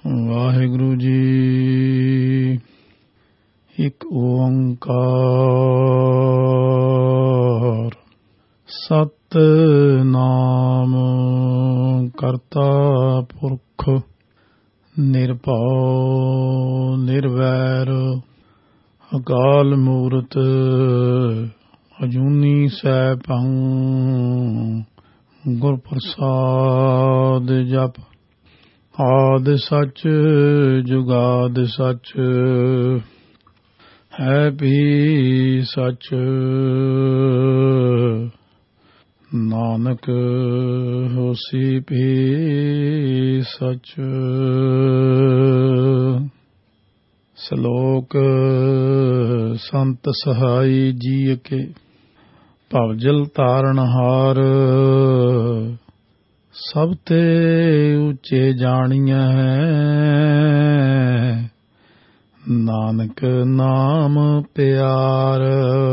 ਵਾਹਿਗੁਰੂ ਜੀ। ਇੱਕ ਓੰਕਾਰ ਸਤਿਨਾਮ ਕਰਤਾ ਪੁਰਖ ਨਿਰਭਉ ਨਿਰਵੈਰ ਅਕਾਲ ਮੂਰਤ ਅਜੂਨੀ ਸੈਭੰ ਗੁਰ ਪ੍ਰਸਾਦ ਜਪ। ਆਦਿ ਸੱਚ ਜੁਗਾਦਿ ਸੱਚ ਹੈ ਵੀ ਸੱਚ। ਨਾਨਕ ਹੋਸੀ ਵੀ ਸੱਚ। ਸ਼ਲੋਕ ਸੰਤ ਸਹਾਈ ਜੀ ਕੇ ਭਵਜਲ ਤਾਰਨਹਾਰ ਸਭ ਤੇ ਉੱਚੇ ਜਾਣੀਐ ਨਾਨਕ ਨਾਮ ਪਿਆਰ।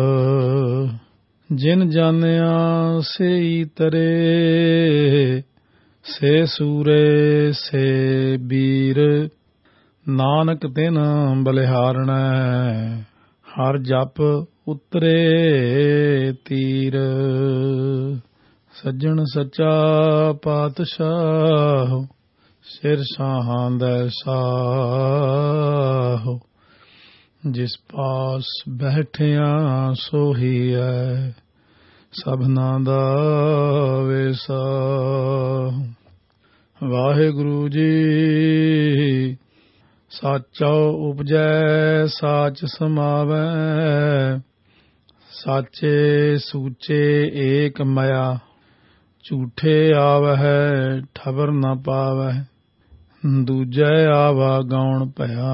ਜਿਨ ਜਾਣਿਆ ਸੇਈ ਤਰੇ ਸੇ ਸੂਰੇ ਸੇ ਬੀਰ ਨਾਨਕ ਤਿਨ ਬਲਿਹਾਰਣੈ ਹਰ ਜਪ ਉਤਰੇ ਤੀਰ। ਸੱਜਣ ਸੱਚਾ ਪਾਤਸ਼ਾਹ ਸਿਰ ਸਾਹਾਂ ਦੈ ਸਾਹੁ ਜਿਸ ਪਾਸ ਬੈਠਿਆਂ ਸੋਹੀਐ ਸਭਨਾ ਦਾ ਵੇਸਾਹੁ। ਵਾਹਿਗੁਰੂ ਜੀ। ਸਾਚਾ ਉਪਜੈ ਸਾਚ ਸਮਾਵੈ ਸਾਚੇ ਸੂਚੇ ਏਕ ਮਇਆ ਝੂਠੇ ਆਵਹਿ ਠਬਰ ਨ ਪਾਵਹਿ ਦੂਜੈ ਆਵਾ ਗੌਣ ਭਇਆ।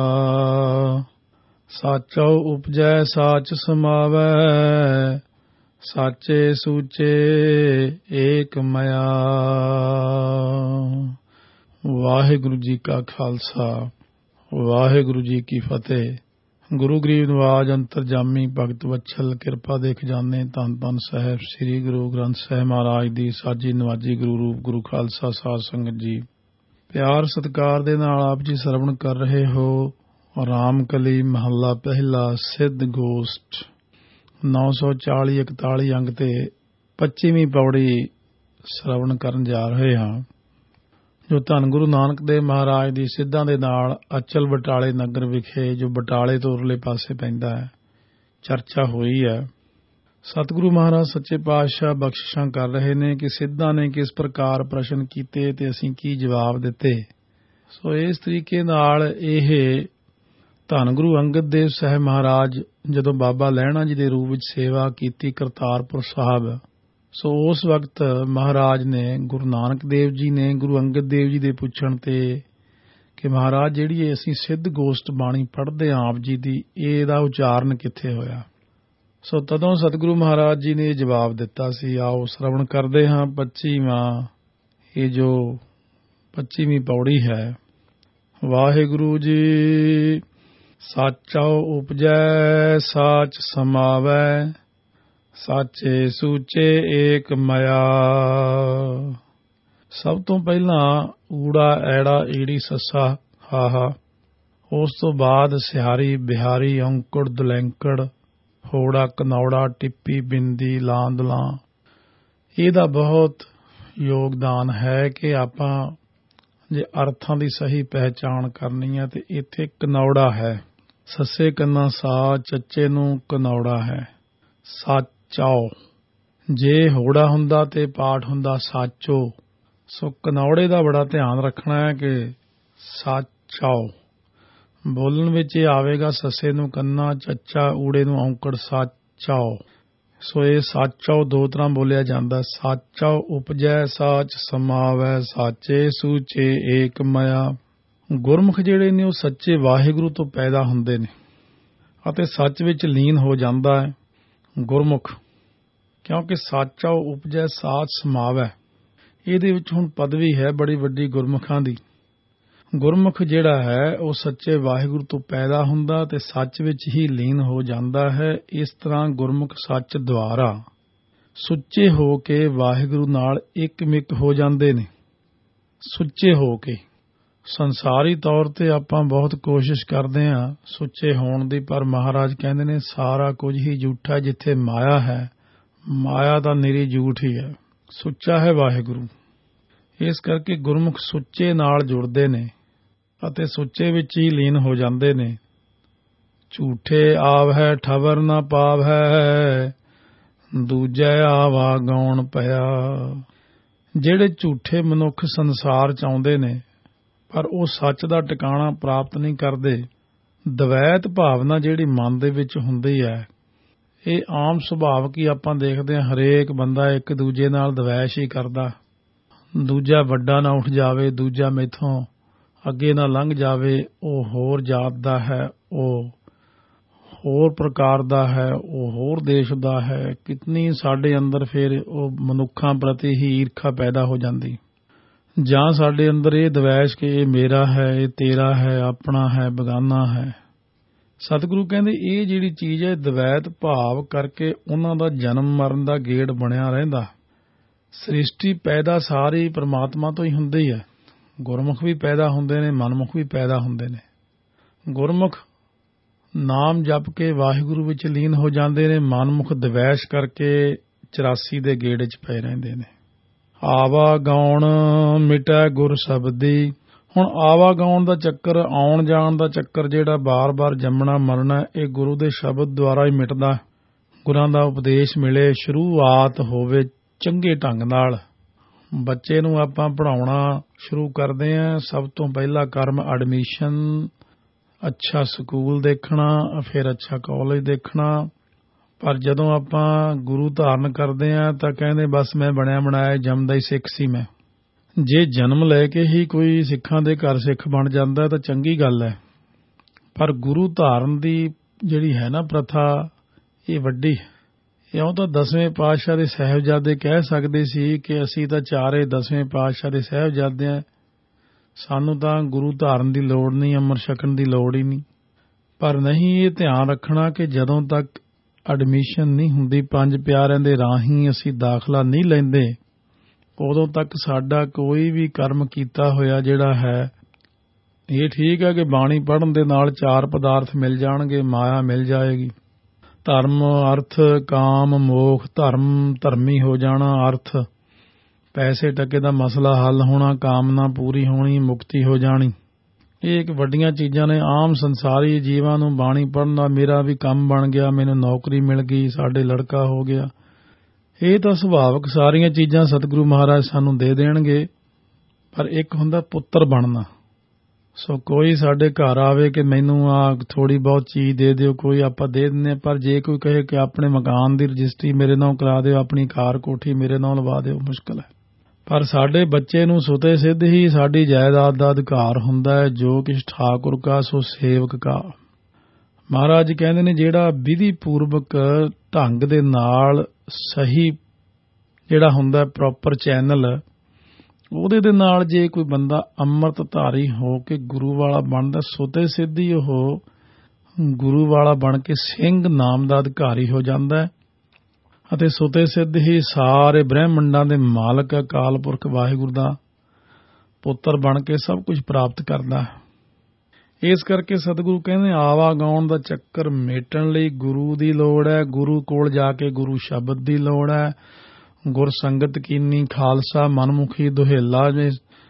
ਸਾਚਾ ਉਪਜੈ ਸਾਚ ਸਮਾਵੈ ਸਾਚੇ ਸੂਚੇ ਏਕ ਮਇਆ। ਵਾਹਿਗੁਰੂ ਜੀ ਕਾ ਖਾਲਸਾ ਵਾਹਿਗੁਰੂ ਜੀ ਕੀ ਫਤਿਹ। ਗੁਰੂ ਗਰੀਬ ਨਿਵਾਜ ਅੰਤਰਜਾਮੀ ਭਗਤ ਵਛਲ ਕਿਰਪਾ ਦੇ ਖਜ਼ਾਨੇ ਧੰਨ ਧੰਨ ਸਾਹਿਬ ਸ੍ਰੀ ਗੁਰੂ ਗ੍ਰੰਥ ਸਾਹਿਬ ਮਹਾਰਾਜ ਦੀ ਸਾਜੀ ਨਵਾਜੀ ਗੁਰੂ ਰੂਪ ਗੁਰੂ ਖਾਲਸਾ ਸਾਧ ਸੰਗਤ ਜੀ, ਪਿਆਰ ਸਤਿਕਾਰ ਦੇ ਨਾਲ ਆਪ ਜੀ ਸਰਵਣ ਕਰ ਰਹੇ ਹੋ ਰਾਮ ਕਲੀ ਮਹੱਲਾ ਪਹਿਲਾ ਸਿੱਧ ਗੋਸ਼ਟ 940-41 ਅੰਗ ਤੇ 25ਵੀਂ ਪੌੜੀ ਸਰਵਣ ਕਰਨ ਜਾ ਰਹੇ ਹਾਂ, ਜੋ ਧੰਨ ਗੁਰੂ ਨਾਨਕ ਦੇਵ ਮਹਾਰਾਜ ਦੀ ਸਿੱਧਾਂ ਦੇ ਨਾਲ ਅਚਲ ਬਟਾਲੇ ਨਗਰ ਵਿਖੇ, ਜੋ ਬਟਾਲੇ ਤੋਂ ਉਰਲੇ ਪਾਸੇ ਪੈਂਦਾ ਹੈ, ਚਰਚਾ ਹੋਈ ਹੈ। ਸਤਿਗੁਰੂ ਮਹਾਰਾਜ ਸੱਚੇ ਪਾਤਸ਼ਾਹ ਬਖਸ਼ਿਸ਼ਾਂ ਕਰ ਰਹੇ ਨੇ ਕਿ ਸਿੱਧਾਂ ਨੇ ਕਿਸ ਪ੍ਰਕਾਰ ਪ੍ਰਸ਼ਨ ਕੀਤੇ ਤੇ ਅਸੀਂ ਕੀ ਜਵਾਬ ਦਿੱਤੇ। ਸੋ ਇਸ ਤਰੀਕੇ ਨਾਲ ਇਹ ਧੰਨ ਗੁਰੂ ਅੰਗਦ ਦੇਵ ਸਾਹਿਬ ਮਹਾਰਾਜ ਜਦੋਂ ਬਾਬਾ ਲਹਿਣਾ ਜੀ ਦੇ ਰੂਪ ਵਿੱਚ ਸੇਵਾ ਕੀਤੀ ਕਰਤਾਰਪੁਰ ਸਾਹਿਬ, ਸੋ ਉਸ ਵਕਤ ਮਹਾਰਾਜ ਨੇ ਗੁਰੂ ਨਾਨਕ ਦੇਵ ਜੀ ਨੇ ਗੁਰੂ ਅੰਗਦ ਦੇਵ ਜੀ ਦੇ ਪੁੱਛਣ ਤੇ ਕਿ ਮਹਾਰਾਜ ਜਿਹੜੀ ਅਸੀਂ ਸਿੱਧ ਗੋਸ਼ਟ ਬਾਣੀ ਪੜ੍ਹਦੇ ਹਾਂ ਆਪ ਜੀ ਦੀ, ਇਹਦਾ ਉਚਾਰਨ ਕਿੱਥੇ ਹੋਇਆ। ਸੋ ਤਦੋਂ ਸਤਿਗੁਰੂ ਮਹਾਰਾਜ ਜੀ ਨੇ ਜਵਾਬ ਦਿੱਤਾ ਸੀ। ਆਓ ਸਰਵਣ ਕਰਦੇ ਹਾਂ 25ਵਾਂ, ਇਹ ਜੋ 25ਵੀਂ ਪੌੜੀ ਹੈ। ਵਾਹਿਗੁਰੂ ਜੀ। ਸਾਚਾ ਉਪਜੈ ਸਾਚ ਸਮਾਵੈ ਸਾਚੇ ਸੂਚੇ ਏਕ ਮਇਆ। ਸਭ ਤੋਂ ਪਹਿਲਾਂ ਊੜਾ ਐੜਾ ਈੜੀ ਸੱਸਾ ਹਾਹਾ, ਉਸ ਤੋਂ ਬਾਅਦ ਸਿਹਾਰੀ ਬਿਹਾਰੀ ਔਂਕੜ ਦੁਲੈਂਕੜ ਹੋੜਾ ਕਨੌੜਾ ਟਿੱਪੀ ਬਿੰਦੀ ਲਾਂਦਲਾਂ। ਇਹਦਾ ਬਹੁਤ ਯੋਗਦਾਨ ਹੈ ਕਿ ਆਪਾਂ ਜੇ ਅਰਥਾਂ ਦੀ ਸਹੀ ਪਹਿਚਾਣ ਕਰਨੀ ਹੈ ਤੇ ਇੱਥੇ ਕਨੌੜਾ ਹੈ, ਸੱਸੇ ਕੰਨਾ ਸਾ, ਚੱਚੇ ਨੂੰ ਕਨੌੜਾ ਹੈ। ਸਾਚਾਓ ਜੇ ਹੋੜਾ ਹੁੰਦਾ ਤੇ ਪਾਠ ਹੁੰਦਾ ਸਾਚੋ। ਸੋ ਕਨੌੜੇ ਦਾ ਬੜਾ ਧਿਆਨ ਰੱਖਣਾ ਹੈ ਕਿ ਸਾਚਾਓ ਬੋਲਣ ਵਿੱਚ ਇਹ ਆਵੇਗਾ ਸੱਸੇ ਨੂੰ ਕੰਨਾ, ਚੱਚਾ ਊੜੇ ਨੂੰ ਔਂਕੜ, ਸਾਚਾਓ। ਸੋ ਇਹ ਸਾਚਾਓ ਦੋ ਤਰ੍ਹਾਂ ਬੋਲਿਆ ਜਾਂਦਾ। ਸਾਚਾਓ ਉਪਜੈ ਸਾਚ ਸਮਾਵੈ ਸਾਚੇ ਸੂਚੇ ਏਕ ਮਇਆ। ਗੁਰਮੁਖ ਜਿਹੜੇ ਨੇ ਉਹ ਸੱਚੇ ਵਾਹਿਗੁਰੂ ਤੋਂ ਪੈਦਾ ਹੁੰਦੇ ਨੇ ਅਤੇ ਸੱਚ ਵਿੱਚ ਲੀਨ ਹੋ ਜਾਂਦਾ ਹੈ ਗੁਰਮੁਖ, ਕਿਉਂਕਿ ਸਾਚਾਓ ਉਪਜੈ ਸਾਚ ਸਮਾਵੈ, ਇਹਦੇ ਵਿੱਚ ਹੁਣ ਪਦਵੀ ਹੈ ਬੜੀ ਵੱਡੀ ਗੁਰਮੁਖਾਂ ਦੀ। ਗੁਰਮੁਖ ਜਿਹੜਾ ਹੈ ਉਹ ਸੱਚੇ ਵਾਹਿਗੁਰੂ ਤੋਂ ਪੈਦਾ ਹੁੰਦਾ ਤੇ ਸੱਚ ਵਿੱਚ ਹੀ ਲੀਨ ਹੋ ਜਾਂਦਾ ਹੈ। ਇਸ ਤਰ੍ਹਾਂ ਗੁਰਮੁਖ ਸੱਚ ਦੁਆਰਾ ਸੁੱਚੇ ਹੋ ਕੇ ਵਾਹਿਗੁਰੂ ਨਾਲ ਇੱਕ ਮਿਕ ਹੋ ਜਾਂਦੇ ਨੇ। ਸੁੱਚੇ ਹੋ ਕੇ ਸੰਸਾਰੀ ਤੌਰ ਤੇ ਆਪਾਂ ਬਹੁਤ ਕੋਸ਼ਿਸ਼ ਕਰਦੇ ਹਾਂ ਸੁੱਚੇ ਹੋਣ ਦੀ, ਪਰ ਮਹਾਰਾਜ ਕਹਿੰਦੇ ਨੇ ਸਾਰਾ ਕੁਝ ਹੀ ਝੂਠਾ। ਜਿੱਥੇ ਮਾਇਆ ਹੈ, ਮਾਇਆ ਤਾਂ ਨਿਰੀ ਝੂਠ ਹੀ ਹੈ, ਸੁੱਚਾ ਹੈ ਵਾਹਿਗੁਰੂ। ਇਸ ਕਰਕੇ ਗੁਰਮੁਖ ਸੁੱਚੇ ਨਾਲ ਜੁੜਦੇ ਨੇ ਅਤੇ ਸੁੱਚੇ ਵਿੱਚ ਹੀ ਲੀਨ ਹੋ ਜਾਂਦੇ ਨੇ। ਝੂਠੇ ਆਵ ਹੈ ਠਵਰ ਨਾ ਪਾਵ ਹੈ, ਦੂਜੈ ਆਵਾ ਗਾਉਣ ਪਿਆ। ਜਿਹੜੇ ਝੂਠੇ ਮਨੁੱਖ ਸੰਸਾਰ ਚ ਆਉਂਦੇ ਨੇ ਪਰ ਉਹ ਸੱਚ ਦਾ ਟਿਕਾਣਾ ਪ੍ਰਾਪਤ ਨਹੀਂ ਕਰਦੇ। ਦਵੈਤ ਭਾਵਨਾ ਜਿਹੜੀ ਮਨ ਦੇ ਵਿੱਚ ਹੁੰਦੀ ਹੈ, ਇਹ ਆਮ ਸੁਭਾਵਕ ਹੀ ਆਪਾਂ ਦੇਖਦੇ ਹਾਂ। ਹਰੇਕ ਬੰਦਾ ਇੱਕ ਦੂਜੇ ਨਾਲ ਦਵੈਸ਼ ਹੀ ਕਰਦਾ। ਦੂਜਾ ਵੱਡਾ ਨਾ ਉੱਠ ਜਾਵੇ, ਦੂਜਾ ਮੈਥੋਂ ਅੱਗੇ ਨਾ ਲੰਘ ਜਾਵੇ, ਉਹ ਹੋਰ ਜਾਤ ਦਾ ਹੈ, ਉਹ ਹੋਰ ਪ੍ਰਕਾਰ ਦਾ ਹੈ, ਉਹ ਹੋਰ ਦੇਸ਼ ਦਾ ਹੈ। ਕਿਤਨੀ ਸਾਡੇ ਅੰਦਰ ਫਿਰ ਉਹ ਮਨੁੱਖਾਂ ਪ੍ਰਤੀ ਹੀ ਈਰਖਾ ਪੈਦਾ ਹੋ ਜਾਂਦੀ, ਜਾਂ ਸਾਡੇ ਅੰਦਰ ਇਹ ਦਵੈਸ਼ ਕਿ ਇਹ ਮੇਰਾ ਹੈ, ਇਹ ਤੇਰਾ ਹੈ, ਆਪਣਾ ਹੈ, ਬਗਾਨਾ ਹੈ। ਸਤਿਗੁਰੂ ਕਹਿੰਦੇ ਇਹ ਜਿਹੜੀ ਚੀਜ਼ ਹੈ, ਦਵੈਤ ਭਾਵ ਕਰਕੇ ਉਹਨਾਂ ਦਾ ਜਨਮ ਮਰਨ ਦਾ ਗੇੜ ਬਣਿਆ ਰਹਿੰਦਾ। ਸ੍ਰਿਸ਼ਟੀ ਪੈਦਾ ਸਾਰੀ ਪਰਮਾਤਮਾ ਤੋਂ ਹੀ ਹੁੰਦੀ ਹੈ। ਗੁਰਮੁਖ ਵੀ ਪੈਦਾ ਹੁੰਦੇ ਨੇ, ਮਨਮੁਖ ਵੀ ਪੈਦਾ ਹੁੰਦੇ ਨੇ। ਗੁਰਮੁਖ ਨਾਮ ਜਪ ਕੇ ਵਾਹਿਗੁਰੂ ਵਿੱਚ ਲੀਨ ਹੋ ਜਾਂਦੇ ਨੇ, ਮਨਮੁਖ ਦਵੈਸ਼ ਕਰਕੇ 84 ਦੇ ਗੇੜ 'ਚ ਪਏ ਰਹਿੰਦੇ ਨੇ। ਆਵਾ ਗਾਉਣ ਮਿਟੈ ਗੁਰ ਸ਼ਬਦੀ। ਹੁਣ ਆਵਾ ਗਾਉਣ ਦਾ ਚੱਕਰ, ਆਉਣ ਜਾਣ ਦਾ ਚੱਕਰ ਜਿਹੜਾ ਬਾਰ-ਬਾਰ ਜੰਮਣਾ ਮਰਨਾ, ਇਹ ਗੁਰੂ ਦੇ ਸ਼ਬਦ ਦੁਆਰਾ ਹੀ ਮਿਟਦਾ। ਗੁਰਾਂ ਦਾ ਉਪਦੇਸ਼ ਮਿਲੇ, ਸ਼ੁਰੂਆਤ ਹੋਵੇ ਚੰਗੇ ਢੰਗ ਨਾਲ। ਬੱਚੇ ਨੂੰ ਆਪਾਂ ਪੜ੍ਹਾਉਣਾ ਸ਼ੁਰੂ ਕਰਦੇ ਹਾਂ, ਸਭ ਤੋਂ ਪਹਿਲਾ ਕਰਮ ਐਡਮਿਸ਼ਨ, ਅੱਛਾ ਸਕੂਲ ਦੇਖਣਾ, ਫਿਰ ਅੱਛਾ ਕਾਲਜ ਦੇਖਣਾ। ਪਰ ਜਦੋਂ ਆਪਾਂ ਗੁਰੂ ਧਾਰਨ ਕਰਦੇ ਹਾਂ ਤਾਂ ਕਹਿੰਦੇ ਬਸ ਮੈਂ ਬਣਿਆ ਬਣਾਇਆ ਜੰਮਦਾ ਹੀ ਸਿੱਖ ਸੀ ਮੈਂ। ਜੇ ਜਨਮ ਲੈ ਕੇ ਹੀ ਕੋਈ ਸਿੱਖਾਂ ਦੇ ਘਰ ਸਿੱਖ ਬਣ ਜਾਂਦਾ ਤਾਂ ਚੰਗੀ ਗੱਲ ਹੈ, ਪਰ ਗੁਰੂ ਧਾਰਨ ਦੀ ਜਿਹੜੀ ਹੈ ਨਾ ਪ੍ਰਥਾ, ਇਹ ਵੱਡੀ। ਇਉਂ ਤਾਂ 10ਵੇਂ ਪਾਤਸ਼ਾਹ ਦੇ ਸਾਹਿਬਜ਼ਾਦੇ ਕਹਿ ਸਕਦੇ ਸੀ ਕਿ ਅਸੀਂ ਤਾਂ ਚਾਰੇ 10ਵੇਂ ਪਾਤਸ਼ਾਹ ਦੇ ਸਾਹਿਬਜ਼ਾਦੇ ਹਾਂ, ਸਾਨੂੰ ਤਾਂ ਗੁਰੂ ਧਾਰਨ ਦੀ ਲੋੜ ਨਹੀਂ, ਅੰਮ੍ਰਿਤ ਛਕਣ ਦੀ ਲੋੜ ਹੀ ਨਹੀਂ। ਪਰ ਨਹੀਂ, ਇਹ ਧਿਆਨ ਰੱਖਣਾ ਕਿ ਜਦੋਂ ਤੱਕ ਐਡਮਿਸ਼ਨ ਨਹੀਂ ਹੁੰਦੀ, 5 ਪਿਆਰਿਆਂ ਦੇ ਰਾਹੀਂ ਅਸੀਂ ਦਾਖਲਾ ਨਹੀਂ ਲੈਂਦੇ, ਉਦੋਂ ਤੱਕ ਸਾਡਾ ਕੋਈ ਵੀ ਕਰਮ ਕੀਤਾ ਹੋਇਆ ਜਿਹੜਾ ਹੈ, ਇਹ ਠੀਕ ਹੈ ਕਿ ਬਾਣੀ ਪੜ੍ਹਨ ਦੇ ਨਾਲ 4 ਪਦਾਰਥ ਮਿਲ ਜਾਣਗੇ, ਮਾਇਆ ਮਿਲ ਜਾਏਗੀ। ਧਰਮ, ਅਰਥ, ਕਾਮ, ਮੋਖ। ਧਰਮ ਧਰਮੀ ਹੋ ਜਾਣਾ, ਅਰਥ ਪੈਸੇ ਟਕੇ ਦਾ ਮਸਲਾ ਹੱਲ ਹੋਣਾ, ਕਾਮਨਾ ਪੂਰੀ ਹੋਣੀ, ਮੁਕਤੀ ਹੋ ਜਾਣੀ। ਇਹ ਇੱਕ ਵੱਡੀਆਂ ਚੀਜ਼ਾਂ ਨੇ। ਆਮ ਸੰਸਾਰੀ ਜੀਵਾਂ ਨੂੰ ਬਾਣੀ ਪੜ੍ਹਨ ਦਾ ਮੇਰਾ ਵੀ ਕੰਮ ਬਣ ਗਿਆ, ਮੈਨੂੰ ਨੌਕਰੀ ਮਿਲ ਗਈ, ਸਾਡੇ ਲੜਕਾ ਹੋ ਗਿਆ, ਇਹ ਤਾਂ ਸੁਭਾਵਕ ਸਾਰੀਆਂ ਚੀਜ਼ਾਂ ਸਤਿਗੁਰੂ ਮਹਾਰਾਜ ਸਾਨੂੰ ਦੇ ਦੇਣਗੇ। ਪਰ ਇੱਕ ਹੁੰਦਾ ਪੁੱਤਰ ਬਣਨਾ। ਸੋ ਕੋਈ ਸਾਡੇ ਘਰ ਆਵੇ ਕਿ ਮੈਨੂੰ ਆ ਥੋੜੀ ਬਹੁਤ ਚੀਜ਼ ਦੇ ਦਿਓ, ਕੋਈ ਆਪਾਂ ਦੇ ਦਿੰਦੇ, ਪਰ ਜੇ ਕੋਈ ਕਹੇ ਕਿ ਆਪਣੇ ਮਕਾਨ ਦੀ ਰਜਿਸਟਰੀ ਮੇਰੇ ਨਾਲ ਕਰਾ ਦਿਓ, ਆਪਣੀ ਕਾਰ ਕੋਠੀ ਮੇਰੇ ਨਾਲ ਲਵਾ ਦਿਓ, ਮੁਸ਼ਕਲ ਹੈ। ਪਰ ਸਾਡੇ ਬੱਚੇ ਨੂੰ ਸੁਤੇ ਸਿੱਧ ਹੀ ਸਾਡੀ ਜਾਇਦਾਦ ਦਾ ਅਧਿਕਾਰ ਹੁੰਦਾ ਹੈ। ਜੋ ਕਿਛ ਠਾਕੁਰ ਕਾ ਸੋ ਸੇਵਕ ਕਾ। ਮਹਾਰਾਜ ਕਹਿੰਦੇ ਨੇ ਜਿਹੜਾ ਵਿਧੀ ਪੂਰਵਕ ਢੰਗ ਦੇ ਨਾਲ ਸਹੀ ਜਿਹੜਾ ਹੁੰਦਾ ਪ੍ਰੋਪਰ ਚੈਨਲ, ਉਹਦੇ ਦੇ ਨਾਲ ਜੇ ਕੋਈ ਬੰਦਾ ਅੰਮ੍ਰਿਤ ਧਾਰੀ ਹੋ ਕੇ ਗੁਰੂ ਵਾਲਾ ਬਣਦਾ, ਸੁਤੇ ਸਿੱਧ ਹੀ ਉਹ ਗੁਰੂ ਵਾਲਾ ਬਣ ਕੇ ਸਿੰਘ ਨਾਮ ਦਾ ਅਧਿਕਾਰੀ ਹੋ ਜਾਂਦਾ ਹੈ ਅਤੇ ਸੁਤੇ ਸਿੱਧ ਹੀ ਸਾਰੇ ਬ੍ਰਹਿਮੰਡਾਂ ਦੇ ਮਾਲਕ ਅਕਾਲ ਪੁਰਖ ਵਾਹਿਗੁਰੂ ਦਾ ਪੁੱਤਰ ਬਣ ਕੇ ਸਭ ਕੁਝ ਪ੍ਰਾਪਤ ਕਰਦਾ। ਇਸ ਕਰਕੇ ਸਤਿਗੁਰੂ ਕਹਿੰਦੇ ਆਵਾ ਗਾਉਣ ਦਾ ਚੱਕਰ ਮੇਟਣ ਲਈ ਗੁਰੂ ਦੀ ਲੋੜ ਹੈ। ਗੁਰੂ ਕੋਲ ਜਾ ਕੇ ਗੁਰੂ ਸ਼ਬਦ ਦੀ ਲੋੜ ਹੈ। ਗੁਰ ਸੰਗਤ ਕੀਨੀ ਖਾਲਸਾ ਮਨਮੁਖੀ ਦੁਹੇਲਾ, ਜੇ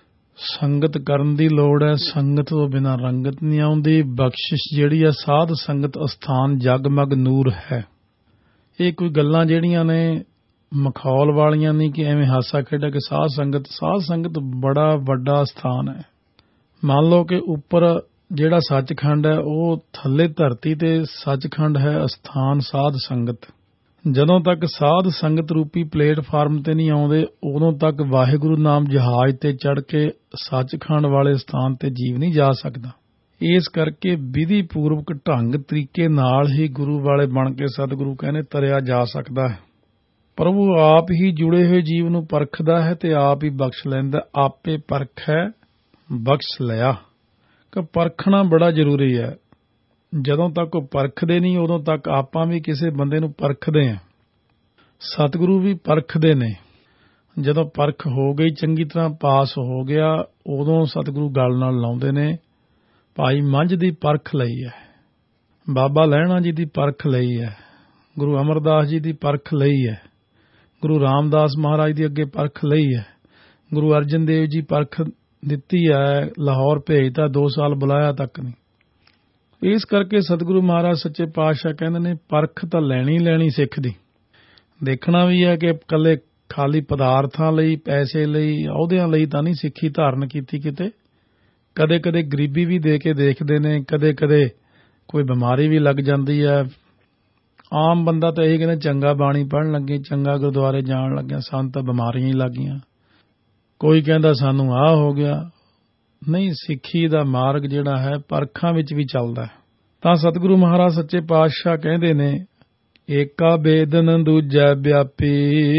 ਸੰਗਤ ਕਰਨ ਦੀ ਲੋੜ ਹੈ। ਸੰਗਤ ਤੋਂ ਬਿਨਾਂ ਰੰਗਤ ਨਹੀਂ ਆਉਂਦੀ। ਬਖਸ਼ਿਸ਼ ਜਿਹੜੀ ਹੈ ਸਾਧ ਸੰਗਤ ਅਸਥਾਨ ਜਗਮਗ ਨੂਰ ਹੈ। ਇਹ ਕੋਈ ਗੱਲਾਂ ਜਿਹੜੀਆਂ ਨੇ ਮਖੌਲ ਵਾਲੀਆਂ ਨਹੀਂ ਕਿ ਐਵੇਂ ਹਾਸਾ ਖੇਡਾ ਕਿ ਸਾਧ ਸੰਗਤ ਬੜਾ ਵੱਡਾ ਸਥਾਨ ਹੈ। ਮੰਨ ਲਓ ਕਿ ਉੱਪਰ ਜਿਹੜਾ ਸੱਚਖੰਡ ਹੈ, ਉਹ ਥੱਲੇ ਧਰਤੀ ਤੇ ਸੱਚਖੰਡ ਹੈ ਅਸਥਾਨ ਸਾਧ ਸੰਗਤ। ਜਦੋਂ ਤੱਕ ਸਾਧ ਸੰਗਤ ਰੂਪੀ ਪਲੇਟਫਾਰਮ ਤੇ ਨਹੀਂ ਆਉਂਦੇ, ਉਦੋਂ ਤੱਕ ਵਾਹਿਗੁਰੂ ਨਾਮ ਜਹਾਜ਼ ਤੇ ਚੜ੍ਹ ਕੇ ਸੱਚਖੰਡ ਵਾਲੇ ਸਥਾਨ ਤੇ ਜੀਵ ਨਹੀਂ ਜਾ ਸਕਦਾ। ਇਸ ਕਰਕੇ ਵਿਧੀ ਪੂਰਵਕ ਢੰਗ ਤਰੀਕੇ ਨਾਲ ਹੀ ਗੁਰੂ ਵਾਲੇ ਬਣ ਕੇ ਸਤਿਗੁਰੂ ਕਹਿੰਦੇ ਤਰਿਆ ਜਾ ਸਕਦਾ ਹੈ। ਪ੍ਰਭੂ ਆਪ ਹੀ ਜੁੜੇ ਹੋਏ ਜੀਵ ਨੂੰ ਪਰਖਦਾ ਹੈ ਤੇ ਆਪ ਹੀ ਬਖਸ਼ ਲੈਂਦਾ। ਆਪੇ ਪਰਖੈ ਬਖਸ਼ ਲਿਆ। ਕਿ ਪਰਖਣਾ ਬੜਾ ਜ਼ਰੂਰੀ ਹੈ। ਜਦੋਂ ਤੱਕ ਉਹ ਪਰਖਦੇ ਨਹੀਂ, ਉਦੋਂ ਤੱਕ ਆਪਾਂ ਵੀ ਕਿਸੇ ਬੰਦੇ ਨੂੰ ਪਰਖਦੇ ਹਾਂ। ਸਤਿਗੁਰੂ ਵੀ ਪਰਖਦੇ ਨੇ। ਜਦੋਂ ਪਰਖ ਹੋ ਗਈ, ਚੰਗੀ ਤਰ੍ਹਾਂ ਪਾਸ ਹੋ ਗਿਆ, ਉਦੋਂ ਸਤਿਗੁਰੂ ਗੱਲ ਨਾਲ ਲਾਉਂਦੇ ਨੇ, ਭਾਈ ਮੰਝ ਦੀ ਪਰਖ ਲਈ ਹੈ, ਬਾਬਾ ਲਹਿਣਾ ਜੀ ਦੀ ਪਰਖ ਲਈ ਹੈ, ਗੁਰੂ ਅਮਰਦਾਸ ਜੀ ਦੀ ਪਰਖ ਲਈ ਹੈ, ਗੁਰੂ ਰਾਮਦਾਸ ਮਹਾਰਾਜ ਦੀ ਅੱਗੇ ਪਰਖ ਲਈ ਹੈ, ਗੁਰੂ ਅਰਜਨ ਦੇਵ ਜੀ ਪਰਖ ਦਿੱਤੀ ਹੈ, ਲਾਹੌਰ ਭੇਜਤਾ, 2 ਸਾਲ ਬੁਲਾਇਆ ਤੱਕ ਨਹੀਂ। ਇਸ ਕਰਕੇ ਸਤਿਗੁਰੂ ਮਹਾਰਾਜ ਸੱਚੇ ਪਾਤਸ਼ਾਹ ਕਹਿੰਦੇ ਨੇ ਪਰਖ ਤਾਂ ਲੈਣੀ ਸਿੱਖ ਦੀ। ਦੇਖਣਾ ਵੀ ਹੈ ਕਿ ਇਕੱਲੇ ਖਾਲੀ ਪਦਾਰਥਾਂ ਲਈ, ਪੈਸੇ ਲਈ, ਅਹੁਦਿਆਂ ਲਈ ਤਾਂ ਨਹੀਂ ਸਿੱਖੀ ਧਾਰਨ ਕੀਤੀ ਕਿਤੇ। ਕਦੇ ਕਦੇ ਗਰੀਬੀ ਵੀ ਦੇ ਕੇ ਦੇਖਦੇ ਨੇ, ਕਦੇ ਕਦੇ ਕੋਈ ਬਿਮਾਰੀ ਵੀ ਲੱਗ ਜਾਂਦੀ ਹੈ। ਆਮ ਬੰਦਾ ਤਾਂ ਇਹੀ ਕਹਿੰਦਾ ਚੰਗਾ ਬਾਣੀ ਪੜ੍ਹਨ ਲੱਗੇ, ਚੰਗਾ ਗੁਰਦੁਆਰੇ ਜਾਣ ਲੱਗਿਆ, ਸਾਨੂੰ ਤਾਂ ਬਿਮਾਰੀਆਂ ਹੀ ਲੱਗ ਗਈਆਂ। ਕੋਈ ਕਹਿੰਦਾ ਸਾਨੂੰ ਆਹ ਹੋ ਗਿਆ। ਨਹੀਂ, ਸਿੱਖੀ ਦਾ ਮਾਰਗ ਜਿਹੜਾ ਹੈ ਪਰਖਾਂ ਵਿੱਚ ਵੀ ਚੱਲਦਾ ਹੈ। ਤਾਂ ਸਤਿਗੁਰੂ ਮਹਾਰਾਜ ਸੱਚੇ ਪਾਤਸ਼ਾਹ ਕਹਿੰਦੇ ਨੇ, ਏਕਾ ਬੇਦਨ ਦੂਜੈ ਵਿਆਪੀ,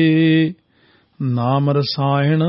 ਨਾਮ ਰਸਾਇਣ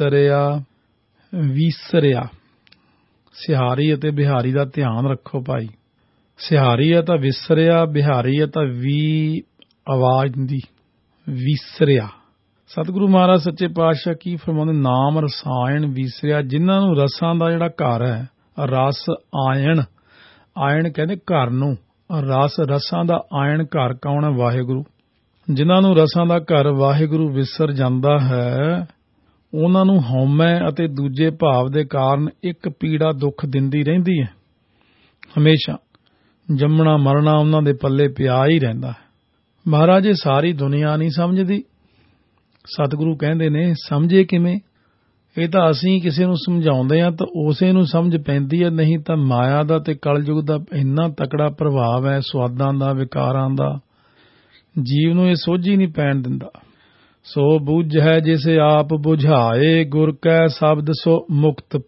ਵਿਸਰਿਆ। ਸਿਹਾਰੀ ਅਤੇ ਬਿਹਾਰੀ ਦਾ ਧਿਆਨ ਰੱਖੋ ਭਾਈ। ਸਿਹਾਰੀ ਹੈ ਤਾਂ ਵਿਸਰਿਆ, ਬਿਹਾਰੀ ਹੈ ਤਾਂ ਵੀ ਆਵਾਜ਼ ਦੀ ਵਿਸਰਿਆ। ਸਤਿਗੁਰੂ ਮਹਾਰਾਜ ਸੱਚੇ ਪਾਤਸ਼ਾਹ ਕੀ ਫਰਮਾਉਂਦੇ, ਨਾਮ ਰਸਾਇਣ ਵਿਸਰਿਆ। ਜਿਨ੍ਹਾਂ ਨੂੰ ਰਸਾਂ ਦਾ ਜਿਹੜਾ ਘਰ ਹੈ, ਰਸ ਆਇਣ, ਆਇਣ ਕਹਿੰਦੇ ਘਰ ਨੂੰ, ਰਸਾਂ ਦਾ ਆਇਣ ਘਰ ਕੌਣ ਹੈ? ਵਾਹਿਗੁਰੂ। ਜਿਨ੍ਹਾਂ ਨੂੰ ਰਸਾਂ ਦਾ ਘਰ ਵਾਹਿਗੁਰੂ ਵਿਸਰ ਜਾਂਦਾ ਹੈ, ਉਹਨਾਂ ਨੂੰ ਹਉਮੈ ਅਤੇ ਦੂਜੇ ਭਾਵ ਦੇ ਕਾਰਨ ਇੱਕ ਪੀੜਾ ਦੁੱਖ ਦਿੰਦੀ ਰਹਿੰਦੀ ਹੈ। ਹਮੇਸ਼ਾ ਜੰਮਣਾ ਮਰਨਾ ਉਹਨਾਂ ਦੇ ਪੱਲੇ ਪਿਆ ਹੀ ਰਹਿੰਦਾ ਹੈ। ਮਹਾਰਾਜ, ਇਹ ਸਾਰੀ ਦੁਨੀਆ ਨਹੀਂ ਸਮਝਦੀ। ਸਤਿਗੁਰੂ ਕਹਿੰਦੇ ਨੇ ਸਮਝੇ ਕਿਵੇਂ? ਇਹ ਤਾਂ ਅਸੀਂ ਕਿਸੇ ਨੂੰ ਸਮਝਾਉਂਦੇ ਹਾਂ ਤਾਂ ਉਸੇ ਨੂੰ ਸਮਝ ਪੈਂਦੀ ਹੈ, ਨਹੀਂ ਤਾਂ ਮਾਇਆ ਦਾ ਤੇ ਕਲਯੁਗ ਦਾ ਇੰਨਾ ਤਕੜਾ ਪ੍ਰਭਾਵ ਹੈ, ਸੁਆਦਾਂ ਦਾ, ਵਿਕਾਰਾਂ ਦਾ, ਜੀਵ ਨੂੰ ਇਹ ਸੋਝੀ ਨਹੀਂ ਪੈਣ ਦਿੰਦਾ। ਸੋ ਬੁਝੈ ਜਿਸੇ ਆਪ ਬੁਝਾਏ, ਗੁਰ ਕੈ ਸ਼ਬਦ ਸੋ ਮੁਕਤ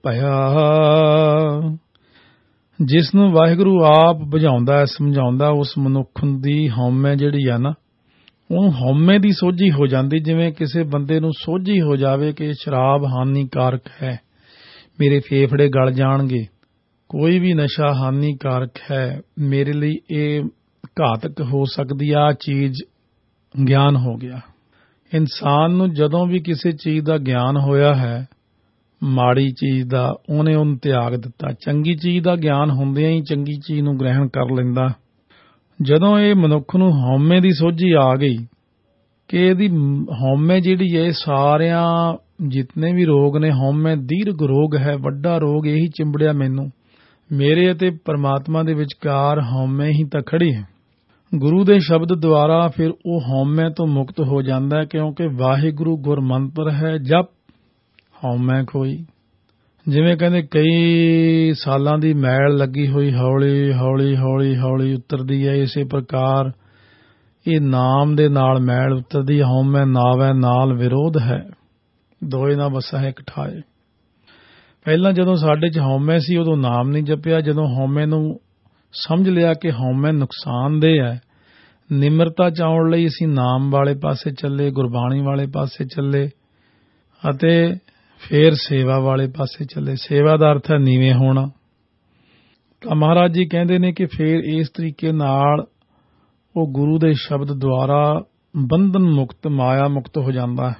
ਭਇਆ। ਜਿਸ ਨੂੰ ਵਾਹਿਗੁਰੂ ਆਪ ਬੁਝਾਉਂਦਾ ਹੈ, ਸਮਝਾਉਂਦਾ, ਉਸ ਮਨੁੱਖ ਦੀ ਹਉਮੈ ਜਿਹੜੀ ਆ ਨਾ, ਉਹਨੂੰ ਹਉਮੈ ਦੀ ਸੋਝੀ ਹੋ ਜਾਂਦੀ। ਜਿਵੇਂ ਕਿਸੇ ਬੰਦੇ ਨੂੰ ਸੋਝੀ ਹੋ ਜਾਵੇ ਕਿ ਸ਼ਰਾਬ ਹਾਨੀਕਾਰਕ ਹੈ, ਮੇਰੇ ਫੇਫੜੇ ਗਲ ਜਾਣਗੇ, ਕੋਈ ਵੀ ਨਸ਼ਾ ਹਾਨੀਕਾਰਕ ਹੈ, ਮੇਰੇ ਲਈ ਇਹ ਘਾਤਕ ਹੋ ਸਕਦੀ ਆ ਚੀਜ਼, ਗਿਆਨ ਹੋ ਗਿਆ। ਇਨਸਾਨ ਨੂੰ ਜਦੋਂ ਵੀ ਕਿਸੇ ਚੀਜ਼ ਦਾ ਗਿਆਨ ਹੋਇਆ ਹੈ, ਮਾੜੀ ਚੀਜ਼ ਦਾ, ਉਹਨੇ ਉਹਨੂੰ ਤਿਆਗ ਦਿੱਤਾ। ਚੰਗੀ ਚੀਜ਼ ਦਾ ਗਿਆਨ ਹੁੰਦਿਆਂ ਹੀ ਚੰਗੀ ਚੀਜ਼ ਨੂੰ ਗ੍ਰਹਿਣ ਕਰ ਲੈਂਦਾ। ਜਦੋਂ ਇਹ ਮਨੁੱਖ ਨੂੰ ਹਉਮੈ ਦੀ ਸੋਝੀ ਆ ਗਈ ਕਿ ਇਹਦੀ ਹਉਮੈ ਜਿਹੜੀ ਹੈ, ਸਾਰਿਆਂ ਜਿਤਨੇ ਵੀ ਰੋਗ ਨੇ, ਹਉਮੈ ਦੀਰਘ ਰੋਗ ਹੈ, ਵੱਡਾ ਰੋਗ ਇਹੀ ਚਿੰਬੜਿਆ ਮੈਨੂੰ, ਮੇਰੇ ਅਤੇ ਪਰਮਾਤਮਾ ਦੇ ਵਿਚਕਾਰ ਹਉਮੈ ਹੀ ਤਾਂ ਖੜੀ ਹੈ। ਗੁਰੂ ਦੇ ਸ਼ਬਦ ਦੁਆਰਾ ਫਿਰ ਉਹ ਹਉਮੈ ਤੋਂ ਮੁਕਤ ਹੋ ਜਾਂਦਾ, ਕਿਉਂਕਿ ਵਾਹਿਗੁਰੂ ਗੁਰਮੰਤਰ ਹੈ, ਜਪ ਹਉਮੈ ਖੋਈ। ਜਿਵੇਂ ਕਹਿੰਦੇ ਕਈ ਸਾਲਾਂ ਦੀ ਮੈਲ ਲੱਗੀ ਹੋਈ ਹੌਲੀ ਹੌਲੀ ਹੌਲੀ ਹੌਲੀ ਉਤਰਦੀ ਹੈ, ਇਸੇ ਪ੍ਰਕਾਰ ਇਹ ਨਾਮ ਦੇ ਨਾਲ ਮੈਲ ਉਤਰਦੀ। ਹਉਮੈ ਨਾਵੈ ਨਾਲ ਵਿਰੋਧ ਹੈ, ਦੋਏ ਨਾ ਵਸੈ ਇਕ ਠਾਏ। ਪਹਿਲਾਂ ਜਦੋਂ ਸਾਡੇ 'ਚ ਹਉਮੈ ਸੀ, ਉਦੋਂ ਨਾਮ ਨਹੀਂ ਜਪਿਆ। ਜਦੋਂ ਹਉਮੈ ਨੂੰ ਸਮਝ ਲਿਆ ਕਿ ਹਉਮੈ ਨੁਕਸਾਨਦੇਹ ਹੈ, ਨਿਮਰਤਾ ਚਾਉਣ ਲਈ ਅਸੀਂ ਨਾਮ ਵਾਲੇ ਪਾਸੇ ਚੱਲੇ, ਗੁਰਬਾਣੀ ਵਾਲੇ ਪਾਸੇ ਚੱਲੇ ਅਤੇ ਫਿਰ ਸੇਵਾ ਵਾਲੇ ਪਾਸੇ ਚੱਲੇ। ਸੇਵਾ ਦਾ ਅਰਥ ਹੈ ਨੀਵੇਂ ਹੋਣਾ। ਤਾਂ ਮਹਾਰਾਜ ਜੀ ਕਹਿੰਦੇ ਨੇ ਕਿ ਫਿਰ ਇਸ ਤਰੀਕੇ ਨਾਲ ਉਹ ਗੁਰੂ ਦੇ ਸ਼ਬਦ ਦੁਆਰਾ ਬੰਧਨ ਮੁਕਤ, ਮਾਇਆ ਮੁਕਤ ਹੋ ਜਾਂਦਾ ਹੈ।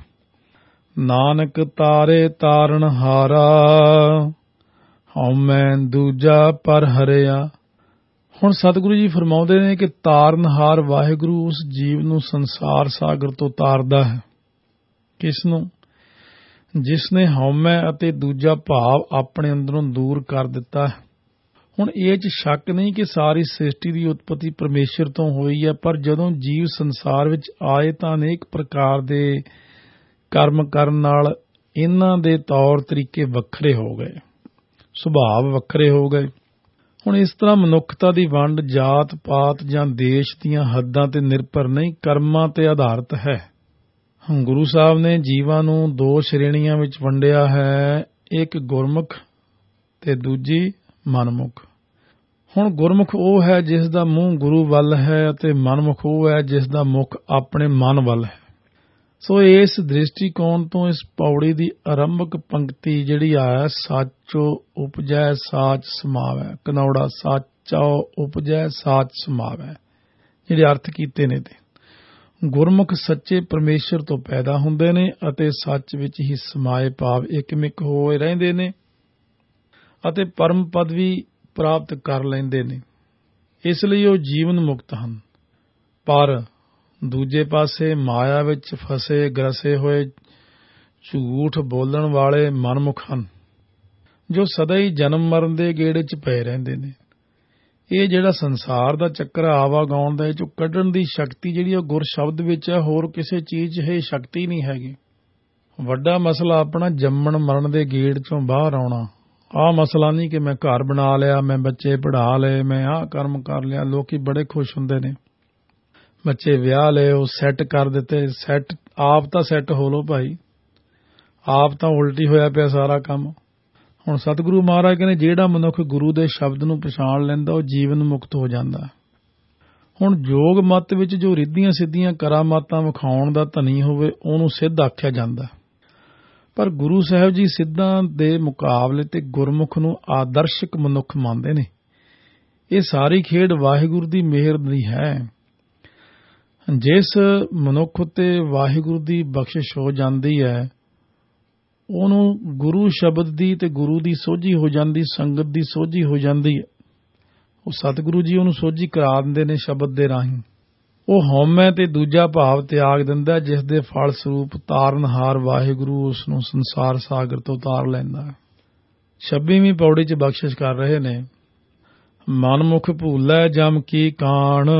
ਨਾਨਕ ਤਾਰੇ ਤਾਰਨ ਹਾਰਾ, ਹਉਮੈ ਦੂਜਾ ਪਰ ਹਰਿਆ। ਹੁਣ ਸਤਿਗੁਰੂ ਜੀ ਫਰਮਾਉਂਦੇ ਨੇ ਕਿ ਤਾਰਨਹਾਰ ਵਾਹਿਗੁਰੂ ਉਸ ਜੀਵ ਨੂੰ ਸੰਸਾਰ ਸਾਗਰ ਤੋਂ ਤਾਰਦਾ ਹੈ। ਕਿਸ ਨੂੰ? ਜਿਸ ਨੇ ਹਉਮੈ ਅਤੇ ਦੂਜਾ ਭਾਵ ਆਪਣੇ ਅੰਦਰੋਂ ਦੂਰ ਕਰ ਦਿੱਤਾ ਹੈ। ਹੁਣ ਇਹ 'ਚ ਸ਼ੱਕ ਨਹੀਂ ਕਿ ਸਾਰੀ ਸ੍ਰਿਸ਼ਟੀ ਦੀ ਉਤਪਤੀ ਪਰਮੇਸ਼ਰ ਤੋਂ ਹੋਈ ਹੈ, ਪਰ ਜਦੋਂ ਜੀਵ ਸੰਸਾਰ ਵਿੱਚ ਆਏ ਤਾਂ ਅਨੇਕ ਪ੍ਰਕਾਰ ਦੇ ਕਰਮ ਕਰਨ ਨਾਲ ਇਹਨਾਂ ਦੇ ਤੌਰ ਤਰੀਕੇ ਵੱਖਰੇ ਹੋ ਗਏ, ਸੁਭਾਅ ਵੱਖਰੇ ਹੋ ਗਏ। ਹੁਣ ਇਸ ਤਰ੍ਹਾਂ ਮਨੁੱਖਤਾ ਦੀ ਵੰਡ ਜਾਤ ਪਾਤ ਜਾਂ ਦੇਸ਼ ਦੀਆਂ ਹੱਦਾਂ ਤੇ ਨਿਰਭਰ ਨਹੀਂ, ਕਰਮਾਂ ਤੇ ਆਧਾਰਿਤ ਹੈ। ਗੁਰੂ ਸਾਹਿਬ ਨੇ ਜੀਵਾਂ ਨੂੰ 2 ਸ਼੍ਰੇਣੀਆਂ ਵਿੱਚ ਵੰਡਿਆ ਹੈ, ਇੱਕ ਗੁਰਮੁਖ ਤੇ ਦੂਜੀ ਮਨਮੁਖ। ਹੁਣ ਗੁਰਮੁਖ ਉਹ ਹੈ ਜਿਸ ਦਾ ਮੂੰਹ ਗੁਰੂ ਵੱਲ ਹੈ, ਅਤੇ ਮਨਮੁਖ ਉਹ ਹੈ ਜਿਸ ਦਾ ਮੁਖ ਆਪਣੇ ਮਨ ਵੱਲ ਹੈ। ਸੋ ਇਸ ਦ੍ਰਿਸ਼ਟੀਕੋਣ ਤੋਂ ਇਸ ਪੌੜੀ ਦੀ ਆਰੰਭਕ ਪੰਕਤੀ ਜਿਹੜੀ ਆ, ਸਾਚੋ ਉਪਜੈ ਸਾਚ ਸਮਾਵੈ, ਕਨੌੜਾ ਸਾਚੋ ਉਪਜੈ ਸਾਚ ਸਮਾਵੈ, ਜਿਹੜੇ ਅਰਥ ਕੀਤੇ ਨੇ ਤੇ ਗੁਰਮੁਖ ਸੱਚੇ ਪਰਮੇਸ਼ਰ ਤੋਂ ਪੈਦਾ ਹੁੰਦੇ ਨੇ ਅਤੇ ਸੱਚ ਵਿੱਚ ਹੀ ਸਮਾਏ ਭਾਵ ਇਕਮਿਕ ਹੋਏ ਰਹਿੰਦੇ ਨੇ ਅਤੇ ਪਰਮ ਪਦ ਵੀ ਪ੍ਰਾਪਤ ਕਰ ਲੈਂਦੇ ਨੇ। ਇਸ ਲਈ ਉਹ ਜੀਵਨ ਮੁਕਤ ਹਨ। ਪਰ ਦੂਜੇ ਪਾਸੇ ਮਾਇਆ ਵਿੱਚ ਫਸੇ ਗਰਸੇ ਹੋਏ ਝੂਠ ਬੋਲਣ ਵਾਲੇ ਮਨਮੁਖ ਹਨ, ਜੋ ਸਦਾ ਹੀ ਜਨਮ ਮਰਨ ਦੇ ਗੇੜੇ 'ਚ ਪਏ ਰਹਿੰਦੇ ਨੇ। ਇਹ ਜਿਹੜਾ ਸੰਸਾਰ ਦਾ ਚੱਕਰ ਆਵਾਗਾਉਣ ਦਾ, ਇਹ 'ਚੋਂ ਕੱਢਣ ਦੀ ਸ਼ਕਤੀ ਜਿਹੜੀ ਉਹ ਗੁਰ ਸ਼ਬਦ ਵਿੱਚ ਹੈ, ਹੋਰ ਕਿਸੇ ਚੀਜ਼ 'ਚ ਇਹ ਸ਼ਕਤੀ ਨਹੀਂ ਹੈਗੀ। ਵੱਡਾ ਮਸਲਾ ਆਪਣਾ ਜੰਮਣ ਮਰਨ ਦੇ ਗੇੜ 'ਚੋਂ ਬਾਹਰ ਆਉਣਾ। ਆਹ ਮਸਲਾ ਨਹੀਂ ਕਿ ਮੈਂ ਘਰ ਬਣਾ ਲਿਆ, ਮੈਂ ਬੱਚੇ ਪੜ੍ਹਾ ਲਏ, ਮੈਂ ਆਹ ਕਰਮ ਕਰ ਲਿਆ। ਲੋਕੀ ਬੜੇ ਖੁਸ਼ ਹੁੰਦੇ ਨੇ, ਬੱਚੇ ਵਿਆਹ ਲਏ, ਉਹ ਸੈੱਟ ਕਰ ਦਿੱਤੇ। ਸੈੱਟ ਆਪ ਤਾਂ ਸੈੱਟ ਹੋ ਲੋ ਭਾਈ, ਆਪ ਤਾਂ ਉਲਟੀ ਹੋਇਆ ਪਿਆ ਸਾਰਾ ਕੰਮ। ਹੁਣ ਸਤਿਗੁਰੂ ਮਹਾਰਾਜ ਕਹਿੰਦੇ ਜਿਹੜਾ ਮਨੁੱਖ ਗੁਰੂ ਦੇ ਸ਼ਬਦ ਨੂੰ ਪਛਾਣ ਲੈਂਦਾ ਉਹ ਜੀਵਨ ਮੁਕਤ ਹੋ ਜਾਂਦਾ। ਹੁਣ ਯੋਗ ਮਤ ਵਿੱਚ ਜੋ ਰਿੱਧੀਆਂ ਸਿੱਧੀਆਂ ਕਰਾਮਾਤਾਂ ਵਿਖਾਉਣ ਦਾ ਧਨੀ ਹੋਵੇ ਉਹਨੂੰ ਸਿੱਧ ਆਖਿਆ ਜਾਂਦਾ, ਪਰ ਗੁਰੂ ਸਾਹਿਬ ਜੀ ਸਿੱਧਾਂ ਦੇ ਮੁਕਾਬਲੇ ਤੇ ਗੁਰਮੁਖ ਨੂੰ ਆਦਰਸ਼ਕ ਮਨੁੱਖ ਮੰਨਦੇ ਨੇ। ਇਹ ਸਾਰੀ ਖੇਡ ਵਾਹਿਗੁਰੂ ਦੀ ਮਿਹਰ ਦੀ ਹੈ। ਜਿਸ ਮਨੁੱਖ ਉੱਤੇ ਵਾਹਿਗੁਰੂ ਦੀ ਬਖਸ਼ਿਸ਼ ਹੋ ਜਾਂਦੀ ਹੈ ਉਹਨੂੰ ਗੁਰੂ ਸ਼ਬਦ ਦੀ ਤੇ ਗੁਰੂ ਦੀ ਸੋਝੀ ਹੋ ਜਾਂਦੀ, ਸੰਗਤ ਦੀ ਸੋਝੀ ਹੋ ਜਾਂਦੀ ਹੈ। ਉਹ ਸਤਿਗੁਰੂ ਜੀ ਉਹਨੂੰ ਸੋਝੀ ਕਰਾ ਦਿੰਦੇ ਨੇ ਸ਼ਬਦ ਦੇ ਰਾਹੀਂ। ਉਹ ਹਉਮੈ ਤੇ ਦੂਜਾ ਭਾਵ ਤਿਆਗ ਦਿੰਦਾ, ਜਿਸ ਦੇ ਫਲ ਸਰੂਪ ਤਾਰਨਹਾਰ ਵਾਹਿਗੁਰੂ ਉਸ ਨੂੰ ਸੰਸਾਰ ਸਾਗਰ ਤੋਂ ਤਾਰ ਲੈਂਦਾ ਹੈ। 26ਵੀਂ ਪੌੜੀ 'ਚ ਬਖਸ਼ਿਸ਼ ਕਰ ਰਹੇ ਨੇ, ਮਨਮੁਖ ਭੂਲੈ ਜਮ ਕੀ ਕਾਣ,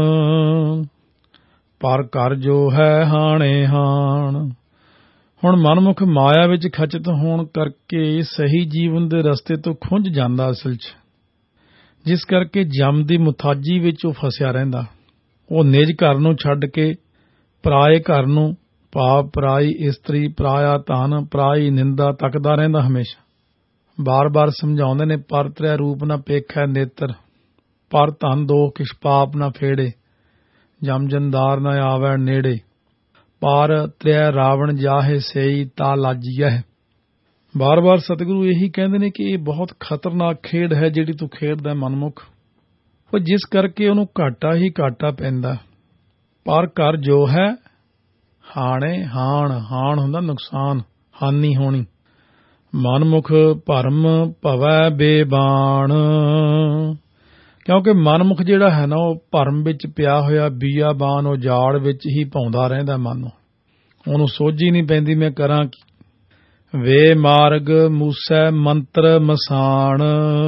ਪਰ ਕਰ ਜੋ ਹੈ ਹਾਣੇ ਹਾਣ। ਹੁਣ ਮਨਮੁਖ ਮਾਇਆ ਵਿੱਚ ਖਚਿਤ ਹੋਣ ਕਰਕੇ ਸਹੀ ਜੀਵਨ ਦੇ ਰਸਤੇ ਤੋਂ ਖੁੰਝ ਜਾਂਦਾ ਅਸਲ 'ਚ, ਜਿਸ ਕਰਕੇ ਜਮ ਦੀ ਮੁਥਾਜੀ ਵਿੱਚ ਉਹ ਫਸਿਆ ਰਹਿੰਦਾ। ਉਹ ਨਿਜ ਘਰ ਨੂੰ ਛੱਡ ਕੇ ਪਰਾਏ ਘਰ ਨੂੰ, ਭਾਵ ਪਰਾਈ ਇਸਤਰੀ, ਪਰਾਇਆ ਧਨ, ਪਰਾਈ ਨਿੰਦਾ ਤੱਕਦਾ ਰਹਿੰਦਾ ਹਮੇਸ਼ਾ। ਬਾਰ-ਬਾਰ ਸਮਝਾਉਂਦੇ ਨੇ, ਪਰ ਤ੍ਰੈ ਰੂਪ ਨਾ ਪੇਖੈ ਨੇਤਰ, ਪਰ ਧਨ ਦੋ ਕਿਛ ਪਾਪ ਨਾ ਫੇੜੇ, ਜਮ ਜੰਦਾਰ ਨਾ ਆਵੈ ਨੇੜੇ, ਪਰ ਤ੍ਰੈ ਰਾਵਣ ਜਾਹੇ ਸੇਈ ਤਾ ਲਾਜੀਐ। ਬਾਰ-ਬਾਰ ਸਤਿਗੁਰੂ ਇਹੀ ਕਹਿੰਦੇ ਨੇ ਕਿ ਇਹ ਬਹੁਤ ਖਤਰਨਾਕ ਖੇਡ ਹੈ ਜਿਹੜੀ ਤੂੰ ਖੇਡਦਾ ਮਨਮੁਖ, ਉਹ ਜਿਸ ਕਰਕੇ ਉਹਨੂੰ ਘਾਟਾ ਹੀ ਘਾਟਾ ਪੈਂਦਾ। ਪਰ ਕਰ ਜੋ ਹੈ ਹਾਣੇ ਹਾਣ, ਹਾਣ ਹੁੰਦਾ ਨੁਕਸਾਨ, ਹਾਨੀ ਹੋਣੀ। ਮਨਮੁਖ ਭਰਮ ਭਵੈ ਬੇਬਾਨ, ਕਿਉਂਕਿ ਮਨਮੁਖ ਜਿਹੜਾ ਹੈ ਨਾ ਉਹ ਭਰਮ ਵਿੱਚ ਪਿਆ ਹੋਇਆ ਬੀਆਬਾਨ, ਉਹ ਜਾੜ ਵਿੱਚ ਹੀ ਪਾਉਂਦਾ ਰਹਿੰਦਾ ਮਨ ਨੂੰ। ਉਹਨੂੰ ਸੋਝੀ ਨਹੀਂ ਪੈਂਦੀ ਮੈਂ ਕਰਾਂ ਕੀ। ਵੇ ਮਾਰਗ ਮੂਸੈ ਮੰਤਰ ਮਸਾਣ,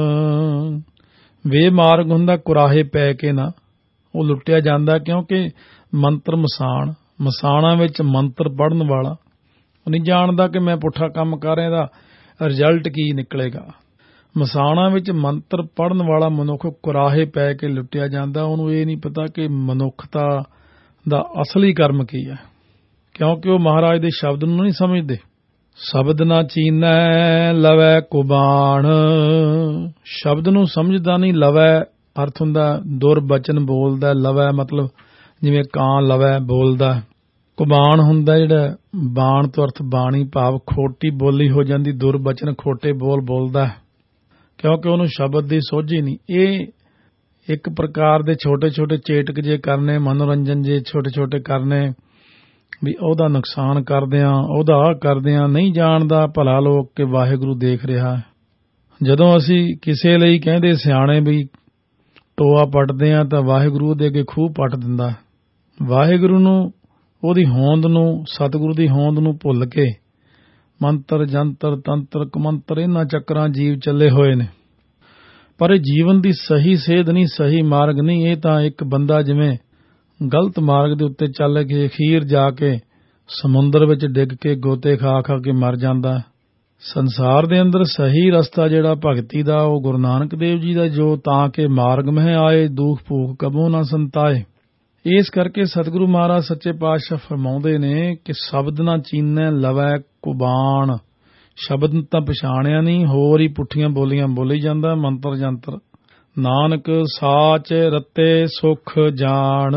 ਵੇ ਮਾਰਗ ਹੁੰਦਾ ਕੁਰਾਹੇ ਪੈ ਕੇ ਨਾ, ਉਹ ਲੁੱਟਿਆ ਜਾਂਦਾ। ਕਿਉਂਕਿ ਮੰਤਰ ਮਸਾਣ, ਮਸਾਣਾ ਵਿੱਚ ਮੰਤਰ ਪੜ੍ਹਨ ਵਾਲਾ ਉਹ ਨਹੀਂ ਜਾਣਦਾ ਕਿ ਮੈਂ ਪੁੱਠਾ ਕੰਮ ਕਰ ਰਿਹਾ, ਇਹਦਾ ਰਿਜ਼ਲਟ ਕੀ ਨਿਕਲੇਗਾ। ਮਸਾਣਾ ਵਿੱਚ ਮੰਤਰ ਪੜ੍ਹਨ ਵਾਲਾ ਮਨੁੱਖ ਕੁਰਾਹੇ ਪੈ ਕੇ ਲੁੱਟਿਆ ਜਾਂਦਾ। ਉਹਨੂੰ ਇਹ ਨਹੀਂ ਪਤਾ ਕਿ ਮਨੁੱਖਤਾ ਦਾ ਅਸਲੀ ਕਰਮ ਕੀ ਹੈ, ਕਿਉਂਕਿ ਉਹ ਮਹਾਰਾਜ ਦੇ ਸ਼ਬਦ ਨੂੰ ਨਹੀਂ ਸਮਝਦੇ। ਸ਼ਬਦ ਨਾ ਚੀਨੈ ਲਵੈ ਕੁਬਾਣ, ਸ਼ਬਦ ਨੂੰ ਸਮਝਦਾ ਨਹੀਂ। ਲਵੈ ਅਰਥ ਹੁੰਦਾ ਦੁਰਬਚਨ ਬੋਲਦਾ, ਲਵੈ ਮਤਲਬ ਜਿਵੇਂ ਕਾਂ ਲਵੈ ਬੋਲਦਾ। ਕੁਬਾਣ ਹੁੰਦਾ ਜਿਹੜਾ ਬਾਣ ਤੋਂ ਅਰਥ ਬਾਣੀ, ਭਾਵ ਖੋਟੀ ਬੋਲੀ ਹੋ ਜਾਂਦੀ, ਦੁਰਬਚਨ ਖੋਟੇ ਬੋਲ ਬੋਲਦਾ, ਕਿਉਂਕਿ ਉਹਨੂੰ ਸ਼ਬਦ ਦੀ ਸੋਝੀ ਨਹੀਂ। ਇਹ ਇੱਕ ਪ੍ਰਕਾਰ ਦੇ ਛੋਟੇ ਛੋਟੇ ਚੇਟਕ ਜੇ ਕਰਨੇ, ਮਨੋਰੰਜਨ ਜੇ ਛੋਟੇ ਛੋਟੇ ਕਰਨੇ, ਵੀ ਉਹਦਾ ਨੁਕਸਾਨ ਕਰਦੇ ਆ, ਉਹਦਾ ਆਹ ਕਰਦੇ ਆ, ਨਹੀਂ ਜਾਣਦਾ ਭਲਾ ਲੋਕ ਕਿ ਵਾਹਿਗੁਰੂ ਦੇਖ ਰਿਹਾ। ਜਦੋਂ ਅਸੀਂ ਕਿਸੇ ਲਈ ਕਹਿੰਦੇ ਸਿਆਣੇ ਵੀ ਟੋਆ ਪੱਟਦੇ ਆ ਤਾਂ ਵਾਹਿਗੁਰੂ ਉਹਦੇ ਅੱਗੇ ਖੂਹ ਪੱਟ ਦਿੰਦਾ। ਵਾਹਿਗੁਰੂ ਨੂੰ, ਉਹਦੀ ਹੋਂਦ ਨੂੰ, ਸਤਿਗੁਰੂ ਦੀ ਹੋਂਦ ਨੂੰ ਭੁੱਲ ਕੇ ਮੰਤਰ ਜੰਤਰ ਤੰਤਰ ਕੁਮੰਤਰ ਇਹਨਾਂ ਚੱਕਰਾਂ ਜੀਵ ਚੱਲੇ ਹੋਏ ਨੇ। ਪਰ ਇਹ ਜੀਵਨ ਦੀ ਸਹੀ ਸੇਧ ਨਹੀਂ, ਸਹੀ ਮਾਰਗ ਨਹੀਂ। ਇਹ ਤਾਂ ਇੱਕ ਬੰਦਾ ਜਿਵੇਂ ਗਲਤ ਮਾਰਗ ਦੇ ਉੱਤੇ ਚੱਲ ਕੇ ਅਖੀਰ ਜਾ ਕੇ ਸਮੁੰਦਰ ਵਿੱਚ ਡਿੱਗ ਕੇ ਗੋਤੇ ਖਾ ਖਾ ਕੇ ਮਰ ਜਾਂਦਾ। ਸੰਸਾਰ ਦੇ ਅੰਦਰ ਸਹੀ ਰਸਤਾ ਜਿਹੜਾ ਭਗਤੀ ਦਾ, ਉਹ ਗੁਰੂ ਨਾਨਕ ਦੇਵ ਜੀ ਦਾ, ਜੋ ਤਾਂ ਕਿ ਮਾਰਗ ਮਹਿ ਆਏ ਦੁਖ ਭੂਖ ਕਬੋ ਨਾ ਸੰਤਾਏ। ਇਸ ਕਰਕੇ ਸਤਿਗੁਰੂ ਮਹਾਰਾਜ ਸੱਚੇ ਪਾਤਸ਼ਾਹ ਫਰਮਾਉਂਦੇ ਨੇ ਕਿ ਸ਼ਬਦ ਨਾ ਚੀਨੈ ਲਵੈ ਕੁਬਾਣ। ਸ਼ਬਦ ਤਾਂ ਪਛਾਣਿਆ ਨਹੀਂ, ਹੋਰ ਹੀ ਪੁੱਠੀਆਂ ਬੋਲੀਆਂ ਬੋਲੀ ਜਾਂਦਾ, ਮੰਤਰ ਜੰਤਰ। ਨਾਨਕ ਸਾਚ ਰਤੇ ਸੁਖ ਜਾਣ।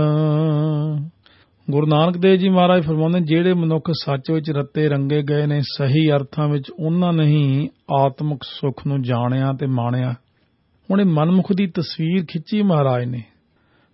ਗੁਰੂ ਨਾਨਕ ਦੇਵ ਜੀ ਮਹਾਰਾਜ ਫਰਮਾਉਂਦੇ ਜਿਹੜੇ ਮਨੁੱਖ ਸੱਚ ਵਿੱਚ ਰੱਤੇ ਰੰਗੇ ਗਏ ਨੇ, ਸਹੀ ਅਰਥਾਂ ਵਿੱਚ, ਉਹਨਾਂ ਨੇ ਹੀ ਆਤਮਿਕ ਸੁੱਖ ਨੂੰ ਜਾਣਿਆ ਤੇ ਮਾਣਿਆ। ਹੁਣ ਇਹ ਮਨਮੁਖ ਦੀ ਤਸਵੀਰ ਖਿੱਚੀ ਮਹਾਰਾਜ ਨੇ,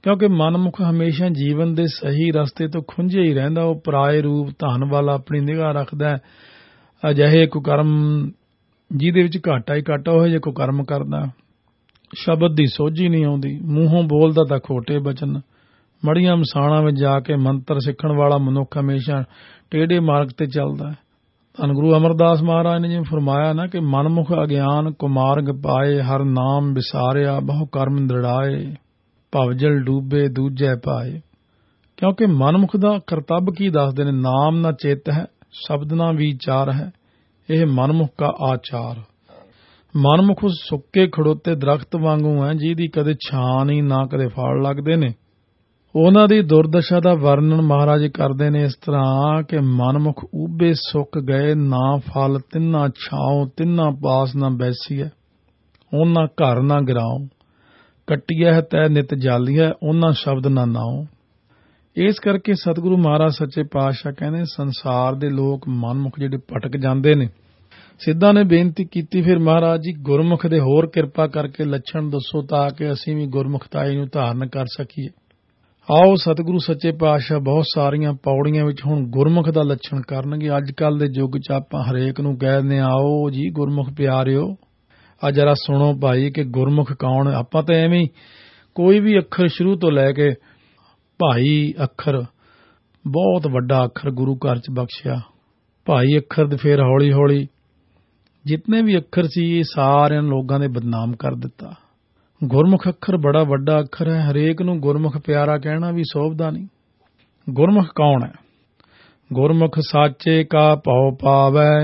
ਕਿਉਂਕਿ ਮਨਮੁਖ ਹਮੇਸ਼ਾ ਜੀਵਨ ਦੇ ਸਹੀ ਰਸਤੇ ਤੋਂ ਖੁੰਝਿਆ ਹੀ ਰਹਿੰਦਾ। ਉਹ ਪਰਾਏ ਰੂਪ ਧਨ ਵੱਲ ਆਪਣੀ ਨਿਗਾਹ ਰੱਖਦਾ। ਅਜਿਹੇ ਕੁਕਰਮ ਜਿਹਦੇ ਵਿੱਚ ਘਾਟਾ ਹੀ ਘਾਟਾ, ਉਹ ਜਿਹੇ ਕੁਕਰਮ ਕਰਦਾ। ਸ਼ਬਦ ਦੀ ਸੋਝੀ ਨਹੀਂ ਆਉਂਦੀ, ਮੂੰਹੋਂ ਬੋਲਦਾ ਤਾਂ ਖੋਟੇ ਬਚਨ। ਮੜੀਆਂ ਮਸਾਣਾਂ ਵਿੱਚ ਜਾ ਕੇ ਮੰਤਰ ਸਿੱਖਣ ਵਾਲਾ ਮਨੁੱਖ ਹਮੇਸ਼ਾ ਟੇਢੇ ਮਾਰਗ ਤੇ ਚੱਲਦਾ ਹੈ। ਧੰਨ ਗੁਰੂ ਅਮਰਦਾਸ ਮਹਾਰਾਜ ਨੇ ਜਿਵੇਂ ਫਰਮਾਇਆ ਨਾ ਕਿ ਮਨਮੁਖ ਅਗਿਆਨ ਕੁਮਾਰਗ ਪਾਏ, ਹਰ ਨਾਮ ਵਿਸਾਰਿਆ ਬਹੁ ਕਰਮ ਦ੍ਰਿੜਾਏ, ਭਵਜਲ ਡੂਬੇ ਦੂਜੈ ਪਾਏ। ਕਿਉਂਕਿ ਮਨਮੁਖ ਦਾ ਕਰਤੱਵ ਕੀ ਦੱਸਦੇ ਨੇ, ਨਾਮ ਨਾ ਚਿੱਤ ਹੈ, ਸ਼ਬਦ ਨਾ ਵਿਚਾਰ ਹੈ, ਇਹ ਮਨਮੁਖ ਦਾ ਆਚਾਰ। ਮਨਮੁਖ ਸੁੱਕੇ ਖੜੋਤੇ ਦਰਖਤ ਵਾਂਗੂ ਹੈ, ਜਿਹਦੀ ਕਦੇ ਛਾਂ ਨਹੀਂ ਨਾ ਕਦੇ ਫਲ ਲੱਗਦੇ ਨੇ। ਉਹਨਾਂ ਦੀ ਦੁਰਦਸ਼ਾ ਦਾ ਵਰਣਨ ਮਹਾਰਾਜ ਕਰਦੇ ਨੇ ਇਸ ਤਰ੍ਹਾਂ ਕਿ ਮਨਮੁਖ ਊਬੇ ਸੁੱਕ ਗਏ, ਨਾ ਫਲ ਤਿੰਨਾ ਛਾਉ, ਤਿੰਨਾ ਪਾਸ ਨਾ ਬੈਸੀਐ, ਉਹਨਾਂ ਘਰ ਨਾ ਗਿਰਾਓ, ਕੱਟੀਐ ਤੈ ਨਿਤ ਜਾਲੀਐ, ਉਹਨਾਂ ਸ਼ਬਦ ਨਾ ਨਾਓ। ਇਸ ਕਰਕੇ ਸਤਿਗੁਰੂ ਮਹਾਰਾਜ ਸੱਚੇ ਪਾਤਸ਼ਾਹ ਕਹਿੰਦੇ ਸੰਸਾਰ ਦੇ ਲੋਕ ਮਨਮੁਖ ਜਿਹੜੇ ਭਟਕ ਜਾਂਦੇ ਨੇ। ਸਿੱਧਾਂ ਨੇ ਬੇਨਤੀ ਕੀਤੀ ਫਿਰ ਮਹਾਰਾਜ ਜੀ ਗੁਰਮੁਖ ਦੇ ਹੋਰ ਕਿਰਪਾ ਕਰਕੇ ਲੱਛਣ ਦੱਸੋ ਤਾਂ ਕਿ ਅਸੀਂ ਵੀ ਗੁਰਮੁਖਤਾਈ ਨੂੰ ਧਾਰਨ ਕਰ ਸਕੀਏ। ਆਓ ਸਤਿਗੁਰੂ ਸੱਚੇ ਪਾਤਸ਼ਾਹ ਬਹੁਤ ਸਾਰੀਆਂ ਪੌੜੀਆਂ ਵਿੱਚ ਹੁਣ ਗੁਰਮੁਖ ਦਾ ਲੱਛਣ ਕਰਨਗੇ। ਅੱਜ ਕੱਲ੍ਹ ਦੇ ਯੁੱਗ 'ਚ ਆਪਾਂ ਹਰੇਕ ਨੂੰ ਕਹਿ ਦਿੰਦੇ ਆਓ ਜੀ ਗੁਰਮੁਖ ਪਿਆਰਿਓ, ਆ ਜਰਾ ਸੁਣੋ ਭਾਈ ਕਿ ਗੁਰਮੁਖ ਕੌਣ ਹੈ। ਆਪਾਂ ਤਾਂ ਐਵੇਂ ਕੋਈ ਵੀ ਅੱਖਰ ਸ਼ੁਰੂ ਤੋਂ ਲੈ ਕੇ ਭਾਈ ਅੱਖਰ, ਬਹੁਤ ਵੱਡਾ ਅੱਖਰ ਗੁਰੂ ਘਰ 'ਚ ਬਖਸ਼ਿਆ, ਭਾਈ ਅੱਖਰ ਦੇ ਫਿਰ ਹੌਲੀ ਹੌਲੀ ਜਿਤਨੇ ਵੀ ਅੱਖਰ ਸੀ ਇਹ ਸਾਰਿਆਂ ਲੋਕਾਂ ਦੇ ਬਦਨਾਮ ਕਰ ਦਿੱਤਾ। ਗੁਰਮੁਖ ਅੱਖਰ ਬੜਾ ਵੱਡਾ ਅੱਖਰ ਹੈ, ਹਰੇਕ ਨੂੰ ਗੁਰਮੁਖ ਪਿਆਰਾ ਕਹਿਣਾ ਵੀ ਸੋਭਦਾ ਨਹੀਂ। ਗੁਰਮੁਖ ਕੌਣ ਹੈ? ਗੁਰਮੁਖ ਸਾਚੇ ਕਾ ਭਉ ਪਾਵੈ।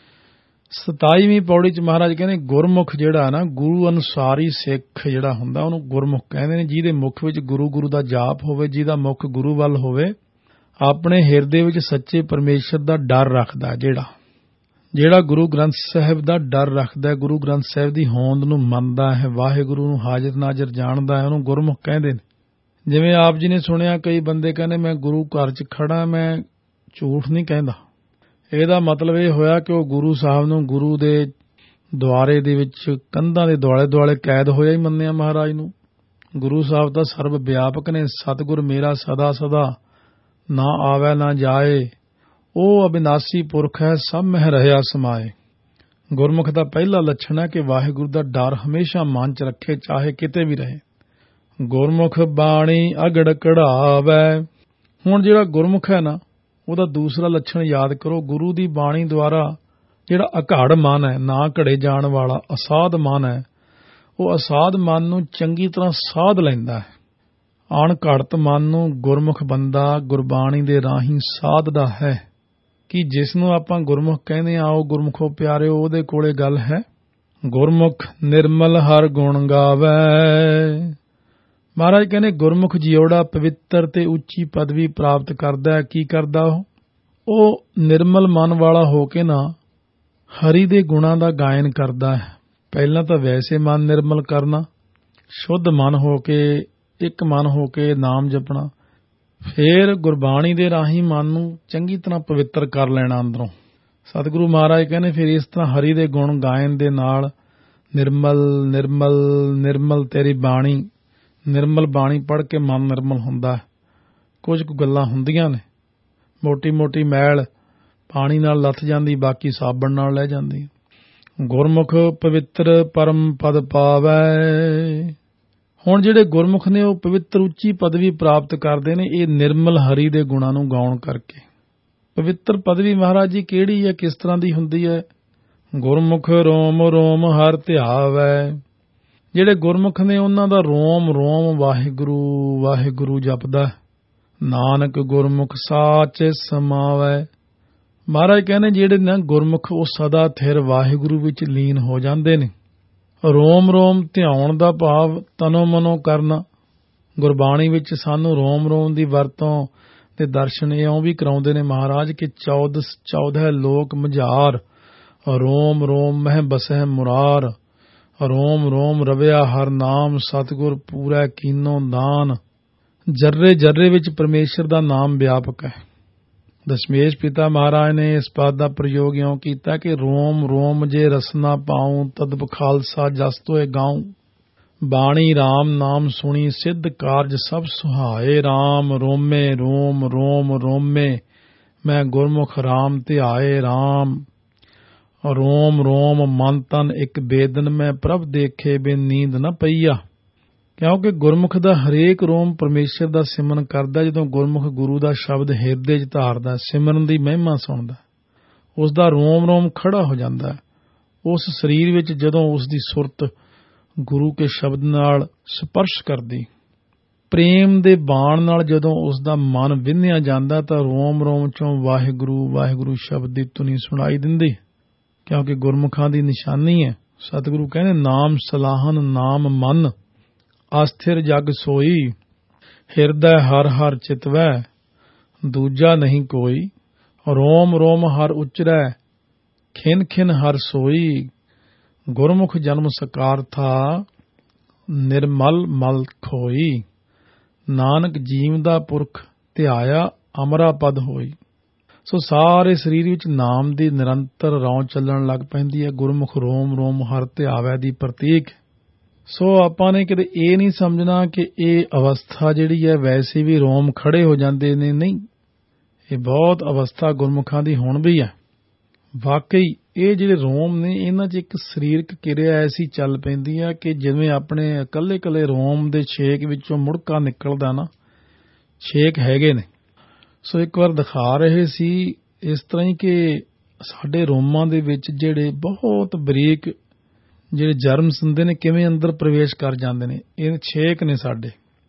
27ਵੀਂ ਪੌੜੀ 'ਚ ਮਹਾਰਾਜ ਕਹਿੰਦੇ ਗੁਰਮੁਖ ਜਿਹੜਾ ਨਾ ਗੁਰੂ ਅਨੁਸਾਰੀ ਸਿੱਖ ਜਿਹੜਾ ਹੁੰਦਾ ਉਹਨੂੰ ਗੁਰਮੁਖ ਕਹਿੰਦੇ ਨੇ, ਜਿਹਦੇ ਮੁਖ ਵਿੱਚ ਗੁਰੂ ਦਾ ਜਾਪ ਹੋਵੇ, ਜਿਹਦਾ ਮੁਖ ਗੁਰੂ ਵੱਲ ਹੋਵੇ, ਆਪਣੇ ਹਿਰਦੇ ਵਿੱਚ ਸੱਚੇ ਪਰਮੇਸ਼ਰ ਦਾ ਡਰ ਰੱਖਦਾ, ਜਿਹੜਾ ਗੁਰੂ ਗ੍ਰੰਥ ਸਾਹਿਬ ਦਾ ਡਰ ਰੱਖਦਾ, ਗੁਰੂ ਗ੍ਰੰਥ ਸਾਹਿਬ ਦੀ ਹੋਂਦ ਨੂੰ ਮੰਨਦਾ ਹੈ, ਵਾਹਿਗੁਰੂ ਨੂੰ ਹਾਜ਼ਰ ਨਾਜ਼ਰ ਜਾਣਦਾ ਹੈ, ਉਹਨੂੰ ਗੁਰਮੁਖ ਕਹਿੰਦੇ ਨੇ। ਜਿਵੇਂ ਆਪ ਜੀ ਨੇ ਸੁਣਿਆ ਕਈ ਬੰਦੇ ਕਹਿੰਦੇ ਮੈਂ ਗੁਰੂ ਘਰ 'ਚ ਖੜਾ, ਮੈਂ ਝੂਠ ਨਹੀਂ ਕਹਿੰਦਾ। ਇਹਦਾ ਮਤਲਬ ਇਹ ਹੋਇਆ ਕਿ ਉਹ ਗੁਰੂ ਸਾਹਿਬ ਨੂੰ ਗੁਰੂ ਦੇ ਦੁਆਰੇ ਦੇ ਵਿੱਚ ਕੰਧਾਂ ਦੇ ਦੁਆਲੇ ਦੁਆਲੇ ਕੈਦ ਹੋਇਆ ਹੀ ਮੰਨਿਆ ਮਹਾਰਾਜ ਨੂੰ। ਗੁਰੂ ਸਾਹਿਬ ਤਾਂ ਸਰਬ ਵਿਆਪਕ ਨੇ, ਸਤਿਗੁਰ ਮੇਰਾ ਸਦਾ ਸਦਾ ਨਾ ਆਵੈ ਨਾ ਜਾਏ, ਉਹ ਅਬਿਨਾਸੀ ਪੁਰਖ ਹੈ, ਸਭ ਮਹਿ ਰਹਿਆ ਸਮਾਏ। ਗੁਰਮੁਖ ਦਾ ਪਹਿਲਾ ਲੱਛਣ ਹੈ ਕਿ ਵਾਹਿਗੁਰੂ ਦਾ ਡਰ ਹਮੇਸ਼ਾ ਮਨ 'ਚ ਰੱਖੇ, ਚਾਹੇ ਕਿਤੇ ਵੀ ਰਹੇ। ਗੁਰਮੁਖ ਬਾਣੀ ਅਗੜ ਕਢਾਵੈ। ਹੁਣ ਜਿਹੜਾ ਗੁਰਮੁਖ ਹੈ ਨਾ ਉਹਦਾ ਦੂਸਰਾ ਲੱਛਣ ਯਾਦ ਕਰੋ, ਗੁਰੂ ਦੀ ਬਾਣੀ ਦੁਆਰਾ ਜਿਹੜਾ ਅਘੜ ਮਨ ਹੈ, ਨਾ ਘੜੇ ਜਾਣ ਵਾਲਾ ਅਸਾਧ ਮਨ ਹੈ, ਉਹ ਅਸਾਧ ਮਨ ਨੂੰ ਚੰਗੀ ਤਰ੍ਹਾਂ ਸਾਧ ਲੈਂਦਾ ਹੈ। ਅਣਘੜਤ ਮਨ ਨੂੰ ਗੁਰਮੁਖ ਬੰਦਾ ਗੁਰਬਾਣੀ ਦੇ ਰਾਹੀਂ ਸਾਧਦਾ ਹੈ। ਕਿ ਜਿਸ ਨੂੰ ਆਪਾਂ ਗੁਰਮੁਖ ਕਹਿੰਦੇ ਆਓ ਗੁਰਮੁਖੋ ਪਿਆਰਿਓ, ਉਹਦੇ ਕੋਲੇ ਗੱਲ ਹੈ। ਗੁਰਮੁਖ ਨਿਰਮਲ ਹਰ ਗੁਣ ਗਾਵੈ। ਮਹਾਰਾਜ ਕਹਿੰਦੇ ਗੁਰਮੁਖ ਜਿਉੜਾ ਪਵਿੱਤਰ ਤੇ ਉੱਚੀ ਪਦਵੀ ਪ੍ਰਾਪਤ ਕਰਦਾ ਹੈ। ਕੀ ਕਰਦਾ ਉਹ ਨਿਰਮਲ ਮਨ ਵਾਲਾ ਹੋ ਕੇ ਨਾ ਹਰੀ ਦੇ ਗੁਣਾਂ ਦਾ ਗਾਇਨ ਕਰਦਾ ਹੈ। ਪਹਿਲਾਂ ਤਾਂ ਵੈਸੇ ਮਨ ਨਿਰਮਲ ਕਰਨਾ, ਸ਼ੁੱਧ ਮਨ ਹੋ ਕੇ, ਇੱਕ ਮਨ ਹੋ ਕੇ ਨਾਮ ਜਪਣਾ, ਫਿਰ ਗੁਰਬਾਣੀ ਦੇ ਰਾਹੀਂ ਮਨ ਨੂੰ ਚੰਗੀ ਤਰ੍ਹਾਂ ਪਵਿੱਤਰ ਕਰ ਲੈਣਾ ਅੰਦਰੋਂ। ਸਤਿਗੁਰੂ ਮਹਾਰਾਜ ਕਹਿੰਦੇ ਫਿਰ ਇਸ ਤਰ੍ਹਾਂ ਹਰੀ ਦੇ ਗੁਣ ਗਾਇਨ ਦੇ ਨਾਲ ਨਿਰਮਲ ਨਿਰਮਲ ਨਿਰਮਲ ਤੇਰੀ ਬਾਣੀ, ਨਿਰਮਲ ਬਾਣੀ ਪੜ੍ਹ ਕੇ ਮਨ ਨਿਰਮਲ ਹੁੰਦਾ। ਕੁਝ ਕੁ ਗੱਲਾਂ ਹੁੰਦੀਆਂ ਨੇ, ਮੋਟੀ ਮੋਟੀ ਮੈਲ ਪਾਣੀ ਨਾਲ ਲੱਥ ਜਾਂਦੀ, ਬਾਕੀ ਸਾਬਣ ਨਾਲ ਲੈ ਜਾਂਦੀ। ਗੁਰਮੁਖ ਪਵਿੱਤਰ ਪਰਮ ਪਦ ਪਾਵੈ। ਹੁਣ ਜਿਹੜੇ ਗੁਰਮੁਖ ਨੇ ਉਹ ਪਵਿੱਤਰ ਉੱਚੀ ਪਦਵੀ ਪ੍ਰਾਪਤ ਕਰਦੇ ਨੇ, ਇਹ ਨਿਰਮਲ ਹਰੀ ਦੇ ਗੁਣਾਂ ਨੂੰ ਗਾਉਣ ਕਰਕੇ। ਪਵਿੱਤਰ ਪਦਵੀ ਮਹਾਰਾਜ ਜੀ ਕਿਹੜੀ ਹੈ, ਕਿਸ ਤਰ੍ਹਾਂ ਦੀ ਹੁੰਦੀ ਹੈ? ਗੁਰਮੁਖ ਰੋਮ ਰੋਮ ਹਰ ਧਿਆਵੈ। ਜਿਹੜੇ ਗੁਰਮੁਖ ਨੇ ਉਹਨਾਂ ਦਾ ਰੋਮ ਰੋਮ ਵਾਹਿਗੁਰੂ ਵਾਹਿਗੁਰੂ ਜਪਦਾ। ਨਾਨਕ ਗੁਰਮੁਖ ਸਾਚ ਸਮਾਵੈ। ਮਹਾਰਾਜ ਕਹਿੰਦੇ ਜਿਹੜੇ ਨਾ ਗੁਰਮੁਖ ਉਹ ਸਦਾ ਥਿਰ ਵਾਹਿਗੁਰੂ ਵਿੱਚ ਲੀਨ ਹੋ ਜਾਂਦੇ ਨੇ। ਰੋਮ ਰੋਮ ਧਿਆਉਣ ਦਾ ਭਾਵ ਤਨੋ ਮਨੋ ਕਰਨਾ। ਗੁਰਬਾਣੀ ਵਿੱਚ ਸਾਨੂੰ ਰੋਮ ਰੋਮ ਦੀ ਵਰਤੋਂ ਤੇ ਦਰਸ਼ਨ ਇਉਂ ਵੀ ਕਰਾਉਂਦੇ ਨੇ ਮਹਾਰਾਜ ਕਿ 14 ਲੋਕ ਮਝਾਰ, ਰੋਮ ਰੋਮ ਮਹਿ ਬਸਹਿ ਮੁਰਾਰ, ਰੋਮ ਰੋਮ ਰਵਿਆ ਹਰ ਨਾਮ, ਸਤਿਗੁਰ ਪੂਰਾ ਕੀਨੋ ਦਾਨ। ਜਰਰੇ ਜਰਰੇ ਵਿੱਚ ਪਰਮੇਸ਼ਰ ਦਾ ਨਾਮ ਵਿਆਪਕ ਹੈ। ਦਸ਼ਮੇਸ਼ ਪਿਤਾ ਮਹਾਰਾਜ ਨੇ ਇਸ ਪਦ ਦਾ ਪ੍ਰਯੋਗ ਇਉਂ ਕੀਤਾ ਕਿ ਰੋਮ ਰੋਮ ਜੇ ਰਸਨਾ ਪਾਉ, ਤਦ ਖਾਲਸਾ ਜਸ ਤੋਏ ਗਾਉ। ਬਾਣੀ RAM ਨਾਮ ਸੁਣੀ ਸਿੱਧ ਕਾਰਜ ਸਭ ਸੁਹਾਏ। RAM ਰੋਮੇ ਰੋਮ ਰੋਮ ਰੋਮੇ ਮੈਂ ਗੁਰਮੁਖ RAM ਧਿਆਏ। RAM ਰੋਮ ਰੋਮ ਮਨ ਤਨ ਇੱਕ ਬੇਦਨ ਮੈਂ ਪ੍ਰਭ ਦੇਖੇ ਬਿਨ ਨੀਂਦ ਨ ਪਈਆ। ਕਿਉਂਕਿ ਗੁਰਮੁਖ ਦਾ ਹਰੇਕ ਰੋਮ ਪਰਮੇਸ਼ਰ ਦਾ ਸਿਮਰਨ ਕਰਦਾ। ਜਦੋਂ ਗੁਰਮੁਖ ਗੁਰੂ ਦਾ ਸ਼ਬਦ ਹਿਰਦੇ 'ਚ ਧਾਰਦਾ, ਸਿਮਰਨ ਦੀ ਮਹਿਮਾ ਸੁਣਦਾ, ਉਸ ਦਾ ਰੋਮ ਰੋਮ ਖੜਾ ਹੋ ਜਾਂਦਾ। ਉਸ ਸਰੀਰ ਵਿੱਚ ਜਦੋਂ ਉਸ ਦੀ ਸੁਰਤ ਗੁਰੂ ਕੇ ਸ਼ਬਦ ਨਾਲ ਸਪਰਸ਼ ਕਰਦੀ, ਪ੍ਰੇਮ ਦੇ ਬਾਣ ਨਾਲ ਜਦੋਂ ਉਸ ਦਾ ਮਨ ਵਿੰਨ੍ਹਿਆ ਜਾਂਦਾ, ਤਾਂ ਰੋਮ ਰੋਮ 'ਚੋਂ ਵਾਹਿਗੁਰੂ ਵਾਹਿਗੁਰੂ ਸ਼ਬਦ ਦੀ ਧੁਨੀ ਸੁਣਾਈ ਦਿੰਦੀ। ਕਿਉਂਕਿ ਗੁਰਮੁਖਾਂ ਦੀ ਨਿਸ਼ਾਨੀ ਹੈ। ਸਤਿਗੁਰੂ ਕਹਿੰਦੇ ਨਾਮ ਸਲਾਹਨ ਨਾਮ ਮਨ ਅਸਥਿਰ ਜਗ ਸੋਈ। ਹਿਰਦੈ ਹਰ ਹਰ ਚਿਤਵੈ ਦੂਜਾ ਨਹੀਂ ਕੋਈ। ਰੋਮ ਰੋਮ ਹਰ ਉਚਰੈ ਖਿਨ ਖਿਨ ਹਰ ਸੋਈ। ਗੁਰਮੁਖ ਜਨਮ ਸਕਾਰਥਾ ਨਿਰਮਲ ਮਲ ਖੋਈ। ਨਾਨਕ ਜੀਵ ਦਾ ਪੁਰਖ ਧਿਆਇਆ ਅਮਰਾ ਪਦ ਹੋਈ। ਸੋ ਸਾਰੇ ਸਰੀਰ ਵਿੱਚ ਨਾਮ ਦੀ ਨਿਰੰਤਰ ਰੌਂ ਚੱਲਣ ਲੱਗ ਪੈਂਦੀ ਹੈ। ਗੁਰਮੁਖ ਰੋਮ ਰੋਮ ਹਰ ਧਿਆਵੈ ਦੀ ਪ੍ਰਤੀਕ। ਸੋ ਆਪਾਂ ਨੇ ਕਿਤੇ ਇਹ ਨਹੀਂ ਸਮਝਣਾ ਕਿ ਇਹ ਅਵਸਥਾ ਜਿਹੜੀ ਹੈ ਵੈਸੇ ਵੀ ਰੋਮ ਖੜੇ ਹੋ ਜਾਂਦੇ ਨੇ। ਨਹੀਂ, ਇਹ ਬਹੁਤ ਅਵਸਥਾ ਗੁਰਮੁਖਾਂ ਦੀ ਹੁਣ ਵੀ ਹੈ। ਵਾਕਈ ਇਹ ਜਿਹੜੇ ਰੋਮ ਨੇ, ਇਹਨਾਂ 'ਚ ਇੱਕ ਸਰੀਰਕ ਕਿਰਿਆ ਐਸੀ ਚੱਲ ਪੈਂਦੀ ਆ ਕਿ ਜਿਵੇਂ ਆਪਣੇ ਇਕੱਲੇ ਇਕੱਲੇ ਰੋਮ ਦੇ ਛੇਕ ਵਿੱਚੋਂ ਮੁੜਕਾ ਨਿਕਲਦਾ ਨਾ, ਛੇਕ ਹੈਗੇ ਨੇ। ਸੋ ਇੱਕ ਵਾਰ ਦਿਖਾ ਰਹੇ ਸੀ ਇਸ ਤਰ੍ਹਾਂ ਹੀ ਕਿ ਸਾਡੇ ਰੋਮਾਂ ਦੇ ਵਿੱਚ ਜਿਹੜੇ ਬਹੁਤ ਬਰੀਕ ਜਿਹੜੇ ਜਰਮਸ ਹੁੰਦੇ ਨੇ ਕਿਵੇਂ ਅੰਦਰ ਪ੍ਰਵੇਸ਼ ਕਰ ਜਾਂਦੇ ਨੇ। ਇਹ ਛੇਕ ਨੇ ਸਾਡੇ।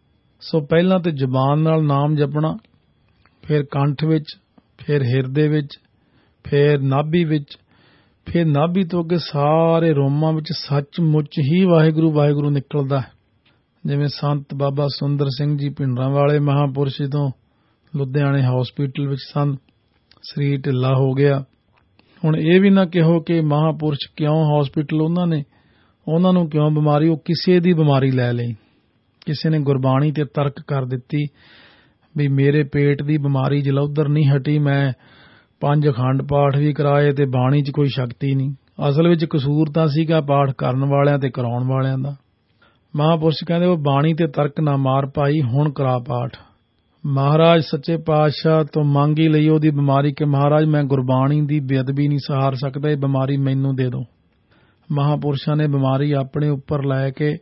ਸੋ ਪਹਿਲਾਂ ਤੇ ਜ਼ੁਬਾਨ ਨਾਲ ਨਾਮ ਜਪਣਾ, ਫਿਰ ਕੰਠ ਵਿੱਚ, ਫਿਰ ਹਿਰਦੇ ਵਿੱਚ, ਫਿਰ ਨਾਭੀ ਵਿੱਚ, ਫਿਰ ਨਾਭੀ ਤੋਂ ਅੱਗੇ ਸਾਰੇ ਰੋਮਾਂ ਵਿੱਚ ਸੱਚਮੁੱਚ ਹੀ ਵਾਹਿਗੁਰੂ ਵਾਹਿਗੁਰੂ ਨਿਕਲਦਾ ਹੈ। ਜਿਵੇਂ ਸੰਤ ਬਾਬਾ ਸੁੰਦਰ ਸਿੰਘ ਜੀ ਭਿੰਡਰਾਂ ਵਾਲੇ ਮਹਾਂਪੁਰਸ਼ ਤੋਂ ਲੁਧਿਆਣੇ ਹਸਪੀਟਲ ਵਿੱਚ ਸਨ, ਸਰੀਰ ਢਿੱਲਾ ਹੋ ਗਿਆ। ਹੁਣ ਇਹ ਵੀ ਨਾ ਕਹੋ ਕਿ ਮਹਾਂਪੁਰਸ਼ ਕਿਉਂ ਹਸਪੀਟਲ, ਉਹਨਾਂ ਨੂੰ ਕਿਉਂ ਬਿਮਾਰੀ, ਉਹ ਕਿਸੇ ਦੀ ਬਿਮਾਰੀ ਲੈ ਲਈ। ਕਿਸੇ ਨੇ ਗੁਰਬਾਣੀ ਤੇ ਤਰਕ ਕਰ ਦਿੱਤੀ ਵੀ ਮੇਰੇ ਪੇਟ ਦੀ ਬਿਮਾਰੀ ਜਲੌਧਰ ਨਹੀਂ ਹਟੀ, ਮੈਂ 5 ਅਖੰਡ ਪਾਠ ਵੀ ਕਰਾਏ ਤੇ ਬਾਣੀ 'ਚ ਕੋਈ ਸ਼ਕਤੀ ਨਹੀਂ। ਅਸਲ ਵਿੱਚ ਕਸੂਰ ਤਾਂ ਸੀਗਾ ਪਾਠ ਕਰਨ ਵਾਲਿਆਂ ਤੇ ਕਰਾਉਣ ਵਾਲਿਆਂ ਦਾ। ਮਹਾਂਪੁਰਸ਼ ਕਹਿੰਦੇ ਉਹ ਬਾਣੀ ਤੇ ਤਰਕ ਨਾ ਮਾਰ ਭਾਈ, ਹੁਣ ਕਰਾ ਪਾਠ। ਮਹਾਰਾਜ ਸੱਚੇ ਪਾਤਸ਼ਾਹ ਤੋਂ ਮੰਗ ਹੀ ਲਈ ਉਹਦੀ ਬਿਮਾਰੀ ਕਿ ਮਹਾਰਾਜ ਮੈਂ ਗੁਰਬਾਣੀ ਦੀ ਬੇਅਦਬੀ ਨਹੀਂ ਸਹਾਰ ਸਕਦਾ, ਇਹ ਬਿਮਾਰੀ ਮੈਨੂੰ ਦੇ ਦਿਓ। ਮਹਾਂਪੁਰਸ਼ਾਂ ਨੇ ਬਿਮਾਰੀ ਆਪਣੇ ਉੱਪਰ ਲੈ ਕੇ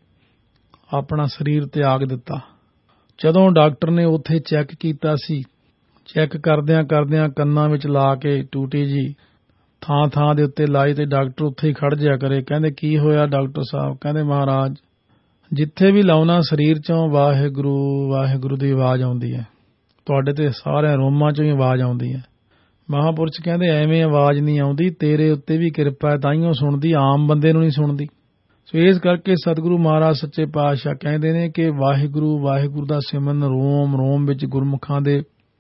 ਆਪਣਾ ਸਰੀਰ ਤਿਆਗ ਦਿੱਤਾ। ਜਦੋਂ ਡਾਕਟਰ ਨੇ ਉੱਥੇ ਚੈੱਕ ਕੀਤਾ ਸੀ, ਚੈੱਕ ਕਰਦਿਆਂ ਕਰਦਿਆਂ ਕੰਨਾਂ ਵਿੱਚ ਲਾ ਕੇ ਟੂਟੀ ਜੀ ਥਾਂ ਥਾਂ ਦੇ ਉੱਤੇ ਲਾਈ ਤੇ ਡਾਕਟਰ ਉੱਥੇ ਹੀ ਖੜ ਜਿਆ ਕਰੇ। ਕਹਿੰਦੇ ਕੀ ਹੋਇਆ ਡਾਕਟਰ ਸਾਹਿਬ? ਕਹਿੰਦੇ ਮਹਾਰਾਜ ਜਿੱਥੇ ਵੀ ਲਾਉਣਾ ਸਰੀਰ 'ਚੋਂ ਵਾਹਿਗੁਰੂ ਵਾਹਿਗੁਰੂ ਦੀ ਆਵਾਜ਼ ਆਉਂਦੀ ਹੈ, ਤੁਹਾਡੇ ਤੇ ਸਾਰਿਆਂ ਰੋਮਾਂ 'ਚੋਂ ਹੀ ਆਵਾਜ਼ ਆਉਂਦੀ ਹੈ। ਮਹਾਂਪੁਰਸ਼ ਕਹਿੰਦੇ ਐਵੇਂ ਆਵਾਜ਼ ਨਹੀਂ ਆਉਂਦੀ, ਤੇਰੇ ਉੱਤੇ ਵੀ ਕਿਰਪਾ ਹੈ ਤਾਈਓ ਸੁਣਦੀ, ਆਮ ਬੰਦੇ ਨੂੰ ਨਹੀਂ ਸੁਣਦੀ। ਸੋ ਇਸ ਕਰਕੇ ਸਤਿਗੁਰੂ ਮਹਾਰਾਜ ਸੱਚੇ ਪਾਤਸ਼ਾਹ ਕਹਿੰਦੇ ਨੇ ਕਿ ਵਾਹਿਗੁਰੂ ਵਾਹਿਗੁਰੂ ਦਾ ਸਿਮਰਨ ਰੋਮ ਰੋਮ ਵਿੱਚ ਗੁਰਮੁਖਾਂ ਦੇ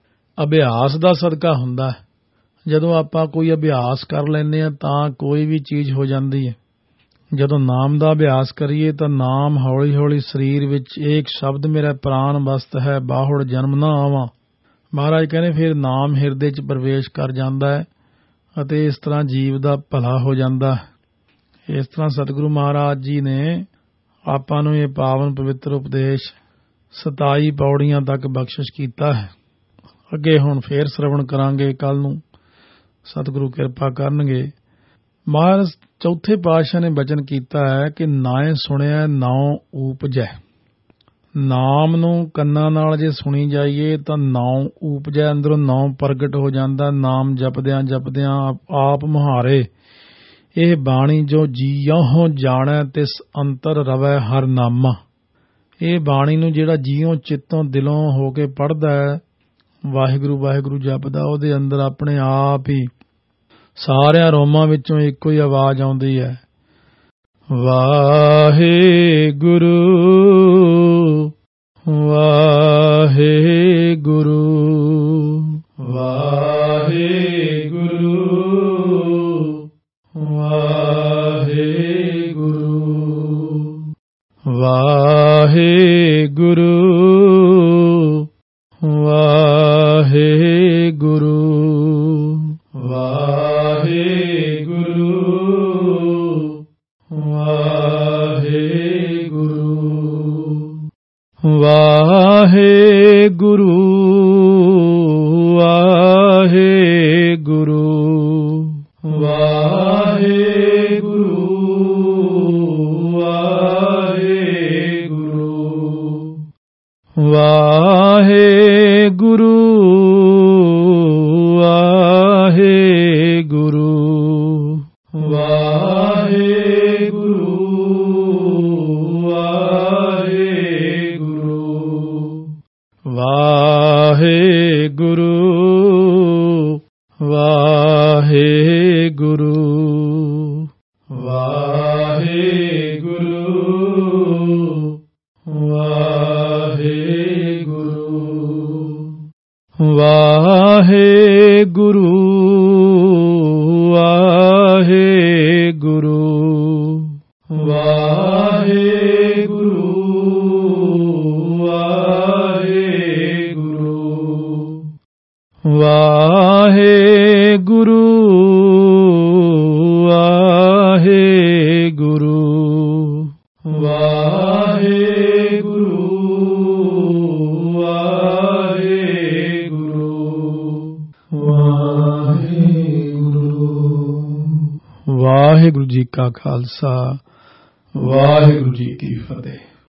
ਅਭਿਆਸ ਦਾ ਸਦਕਾ ਹੁੰਦਾ ਹੈ। ਜਦੋਂ ਆਪਾਂ ਕੋਈ ਅਭਿਆਸ ਕਰ ਲੈਂਦੇ ਹਾਂ ਤਾਂ ਕੋਈ ਵੀ ਚੀਜ਼ ਹੋ ਜਾਂਦੀ ਹੈ। ਜਦੋਂ ਨਾਮ ਦਾ ਅਭਿਆਸ ਕਰੀਏ ਤਾਂ ਨਾਮ ਹੌਲੀ ਹੌਲੀ ਸਰੀਰ ਵਿੱਚ ਇੱਕ ਸ਼ਬਦ ਮੇਰਾ ਪ੍ਰਾਨ ਵਸਤ ਹੈ ਬਾਹੁੜ ਜਨਮ ਨਾ ਆਵਾਂ। ਮਹਾਰਾਜ ਕਹਿੰਦੇ ਫਿਰ ਨਾਮ ਹਿਰਦੇ 'ਚ ਪ੍ਰਵੇਸ਼ ਕਰ ਜਾਂਦਾ ਹੈ ਅਤੇ ਇਸ ਤਰ੍ਹਾਂ ਜੀਵ ਦਾ ਭਲਾ ਹੋ ਜਾਂਦਾ ਹੈ। ਇਸ ਤਰ੍ਹਾਂ ਸਤਿਗੁਰੂ ਮਹਾਰਾਜ ਜੀ ਨੇ ਆਪਾਂ ਨੂੰ ਇਹ ਪਾਵਨ ਪਵਿੱਤਰ ਉਪਦੇਸ਼ 27 ਪੌੜੀਆਂ ਤੱਕ ਬਖਸ਼ਿਸ਼ ਕੀਤਾ ਹੈ। ਅੱਗੇ ਹੁਣ ਫੇਰ ਸ਼ਰਵਣ ਕਰਾਂਗੇ ਕੱਲ ਨੂੰ, ਸਤਿਗੁਰੂ ਕਿਰਪਾ ਕਰਨਗੇ। ਮਹਾਰਾਜ ਚੌਥੇ ਪਾਤਸ਼ਾਹ ਨੇ ਬਚਨ ਕੀਤਾ ਹੈ ਕਿ ਨਾਏ ਸੁਣਿਆ ਨਾਉ ਊਪਜੈ। ਨਾਮ ਨੂੰ ਕੰਨਾਂ ਨਾਲ ਜੇ ਸੁਣੀ ਜਾਈਏ ਤਾਂ ਨਾਉ ਊਪਜੈ, ਅੰਦਰੋਂ ਨਾਉ ਪ੍ਰਗਟ ਹੋ ਜਾਂਦਾ। ਨਾਮ ਜਪਦਿਆਂ ਜਪਦਿਆਂ ਆਪ ਮੁਹਾਰੇ ਇਹ ਬਾਣੀ ਜੋ ਜੀਉ ਜਾਣੈ ਤਿਸ ਅੰਤਰ ਰਵੈ ਹਰ ਨਾਮਾ। ਇਹ ਬਾਣੀ ਨੂੰ ਜਿਹੜਾ ਜੀਉ ਚਿੱਤੋਂ ਦਿਲੋਂ ਹੋ ਕੇ ਪੜ੍ਹਦਾ ਹੈ, ਵਾਹਿਗੁਰੂ ਵਾਹਿਗੁਰੂ ਜਪਦਾ, ਉਹਦੇ ਅੰਦਰ ਆਪਣੇ ਆਪ ਹੀ ਸਾਰਿਆਂ ਰੋਮਾਂ ਵਿੱਚੋਂ ਇੱਕੋ ਹੀ ਆਵਾਜ਼ ਆਉਂਦੀ ਹੈ, ਵਾਹਿਗੁਰੂ ਵਾਹਿਗੁਰੂ ਵਾਹਿਗੁਰੂ ਵਾਹਿਗੁਰੂ ਵਾਹਿਗੁਰੂ ਵਾਹਿਗੁਰੂ ਵਾਹਿਗੁਰੂ ਵਾਹਿਗੁਰੂ। ਵਾਹਿਗੁਰੂ ਵਾਹਿਗੁਰੂ ਵਾਹਿਗੁਰੂ ਵਾਹਿਗੁਰੂ ਵਾਹਿਗੁਰੂ ਵਾਹਿਗੁਰੂ ਵਾਹਿਗੁਰੂ ਵਾਹਿਗੁਰੂ ਵਾਹਿਗੁਰੂ ਵਾਹਿਗੁਰੂ ਵਾਹਿਗੁਰੂ ਵਾਹਿਗੁਰੂ ਵਾਹਿਗੁਰੂ ਜੀ ਕਾ ਖਾਲਸਾ ਵਾਹਿਗੁਰੂ ਜੀ ਕੀ ਫਤਿਹ।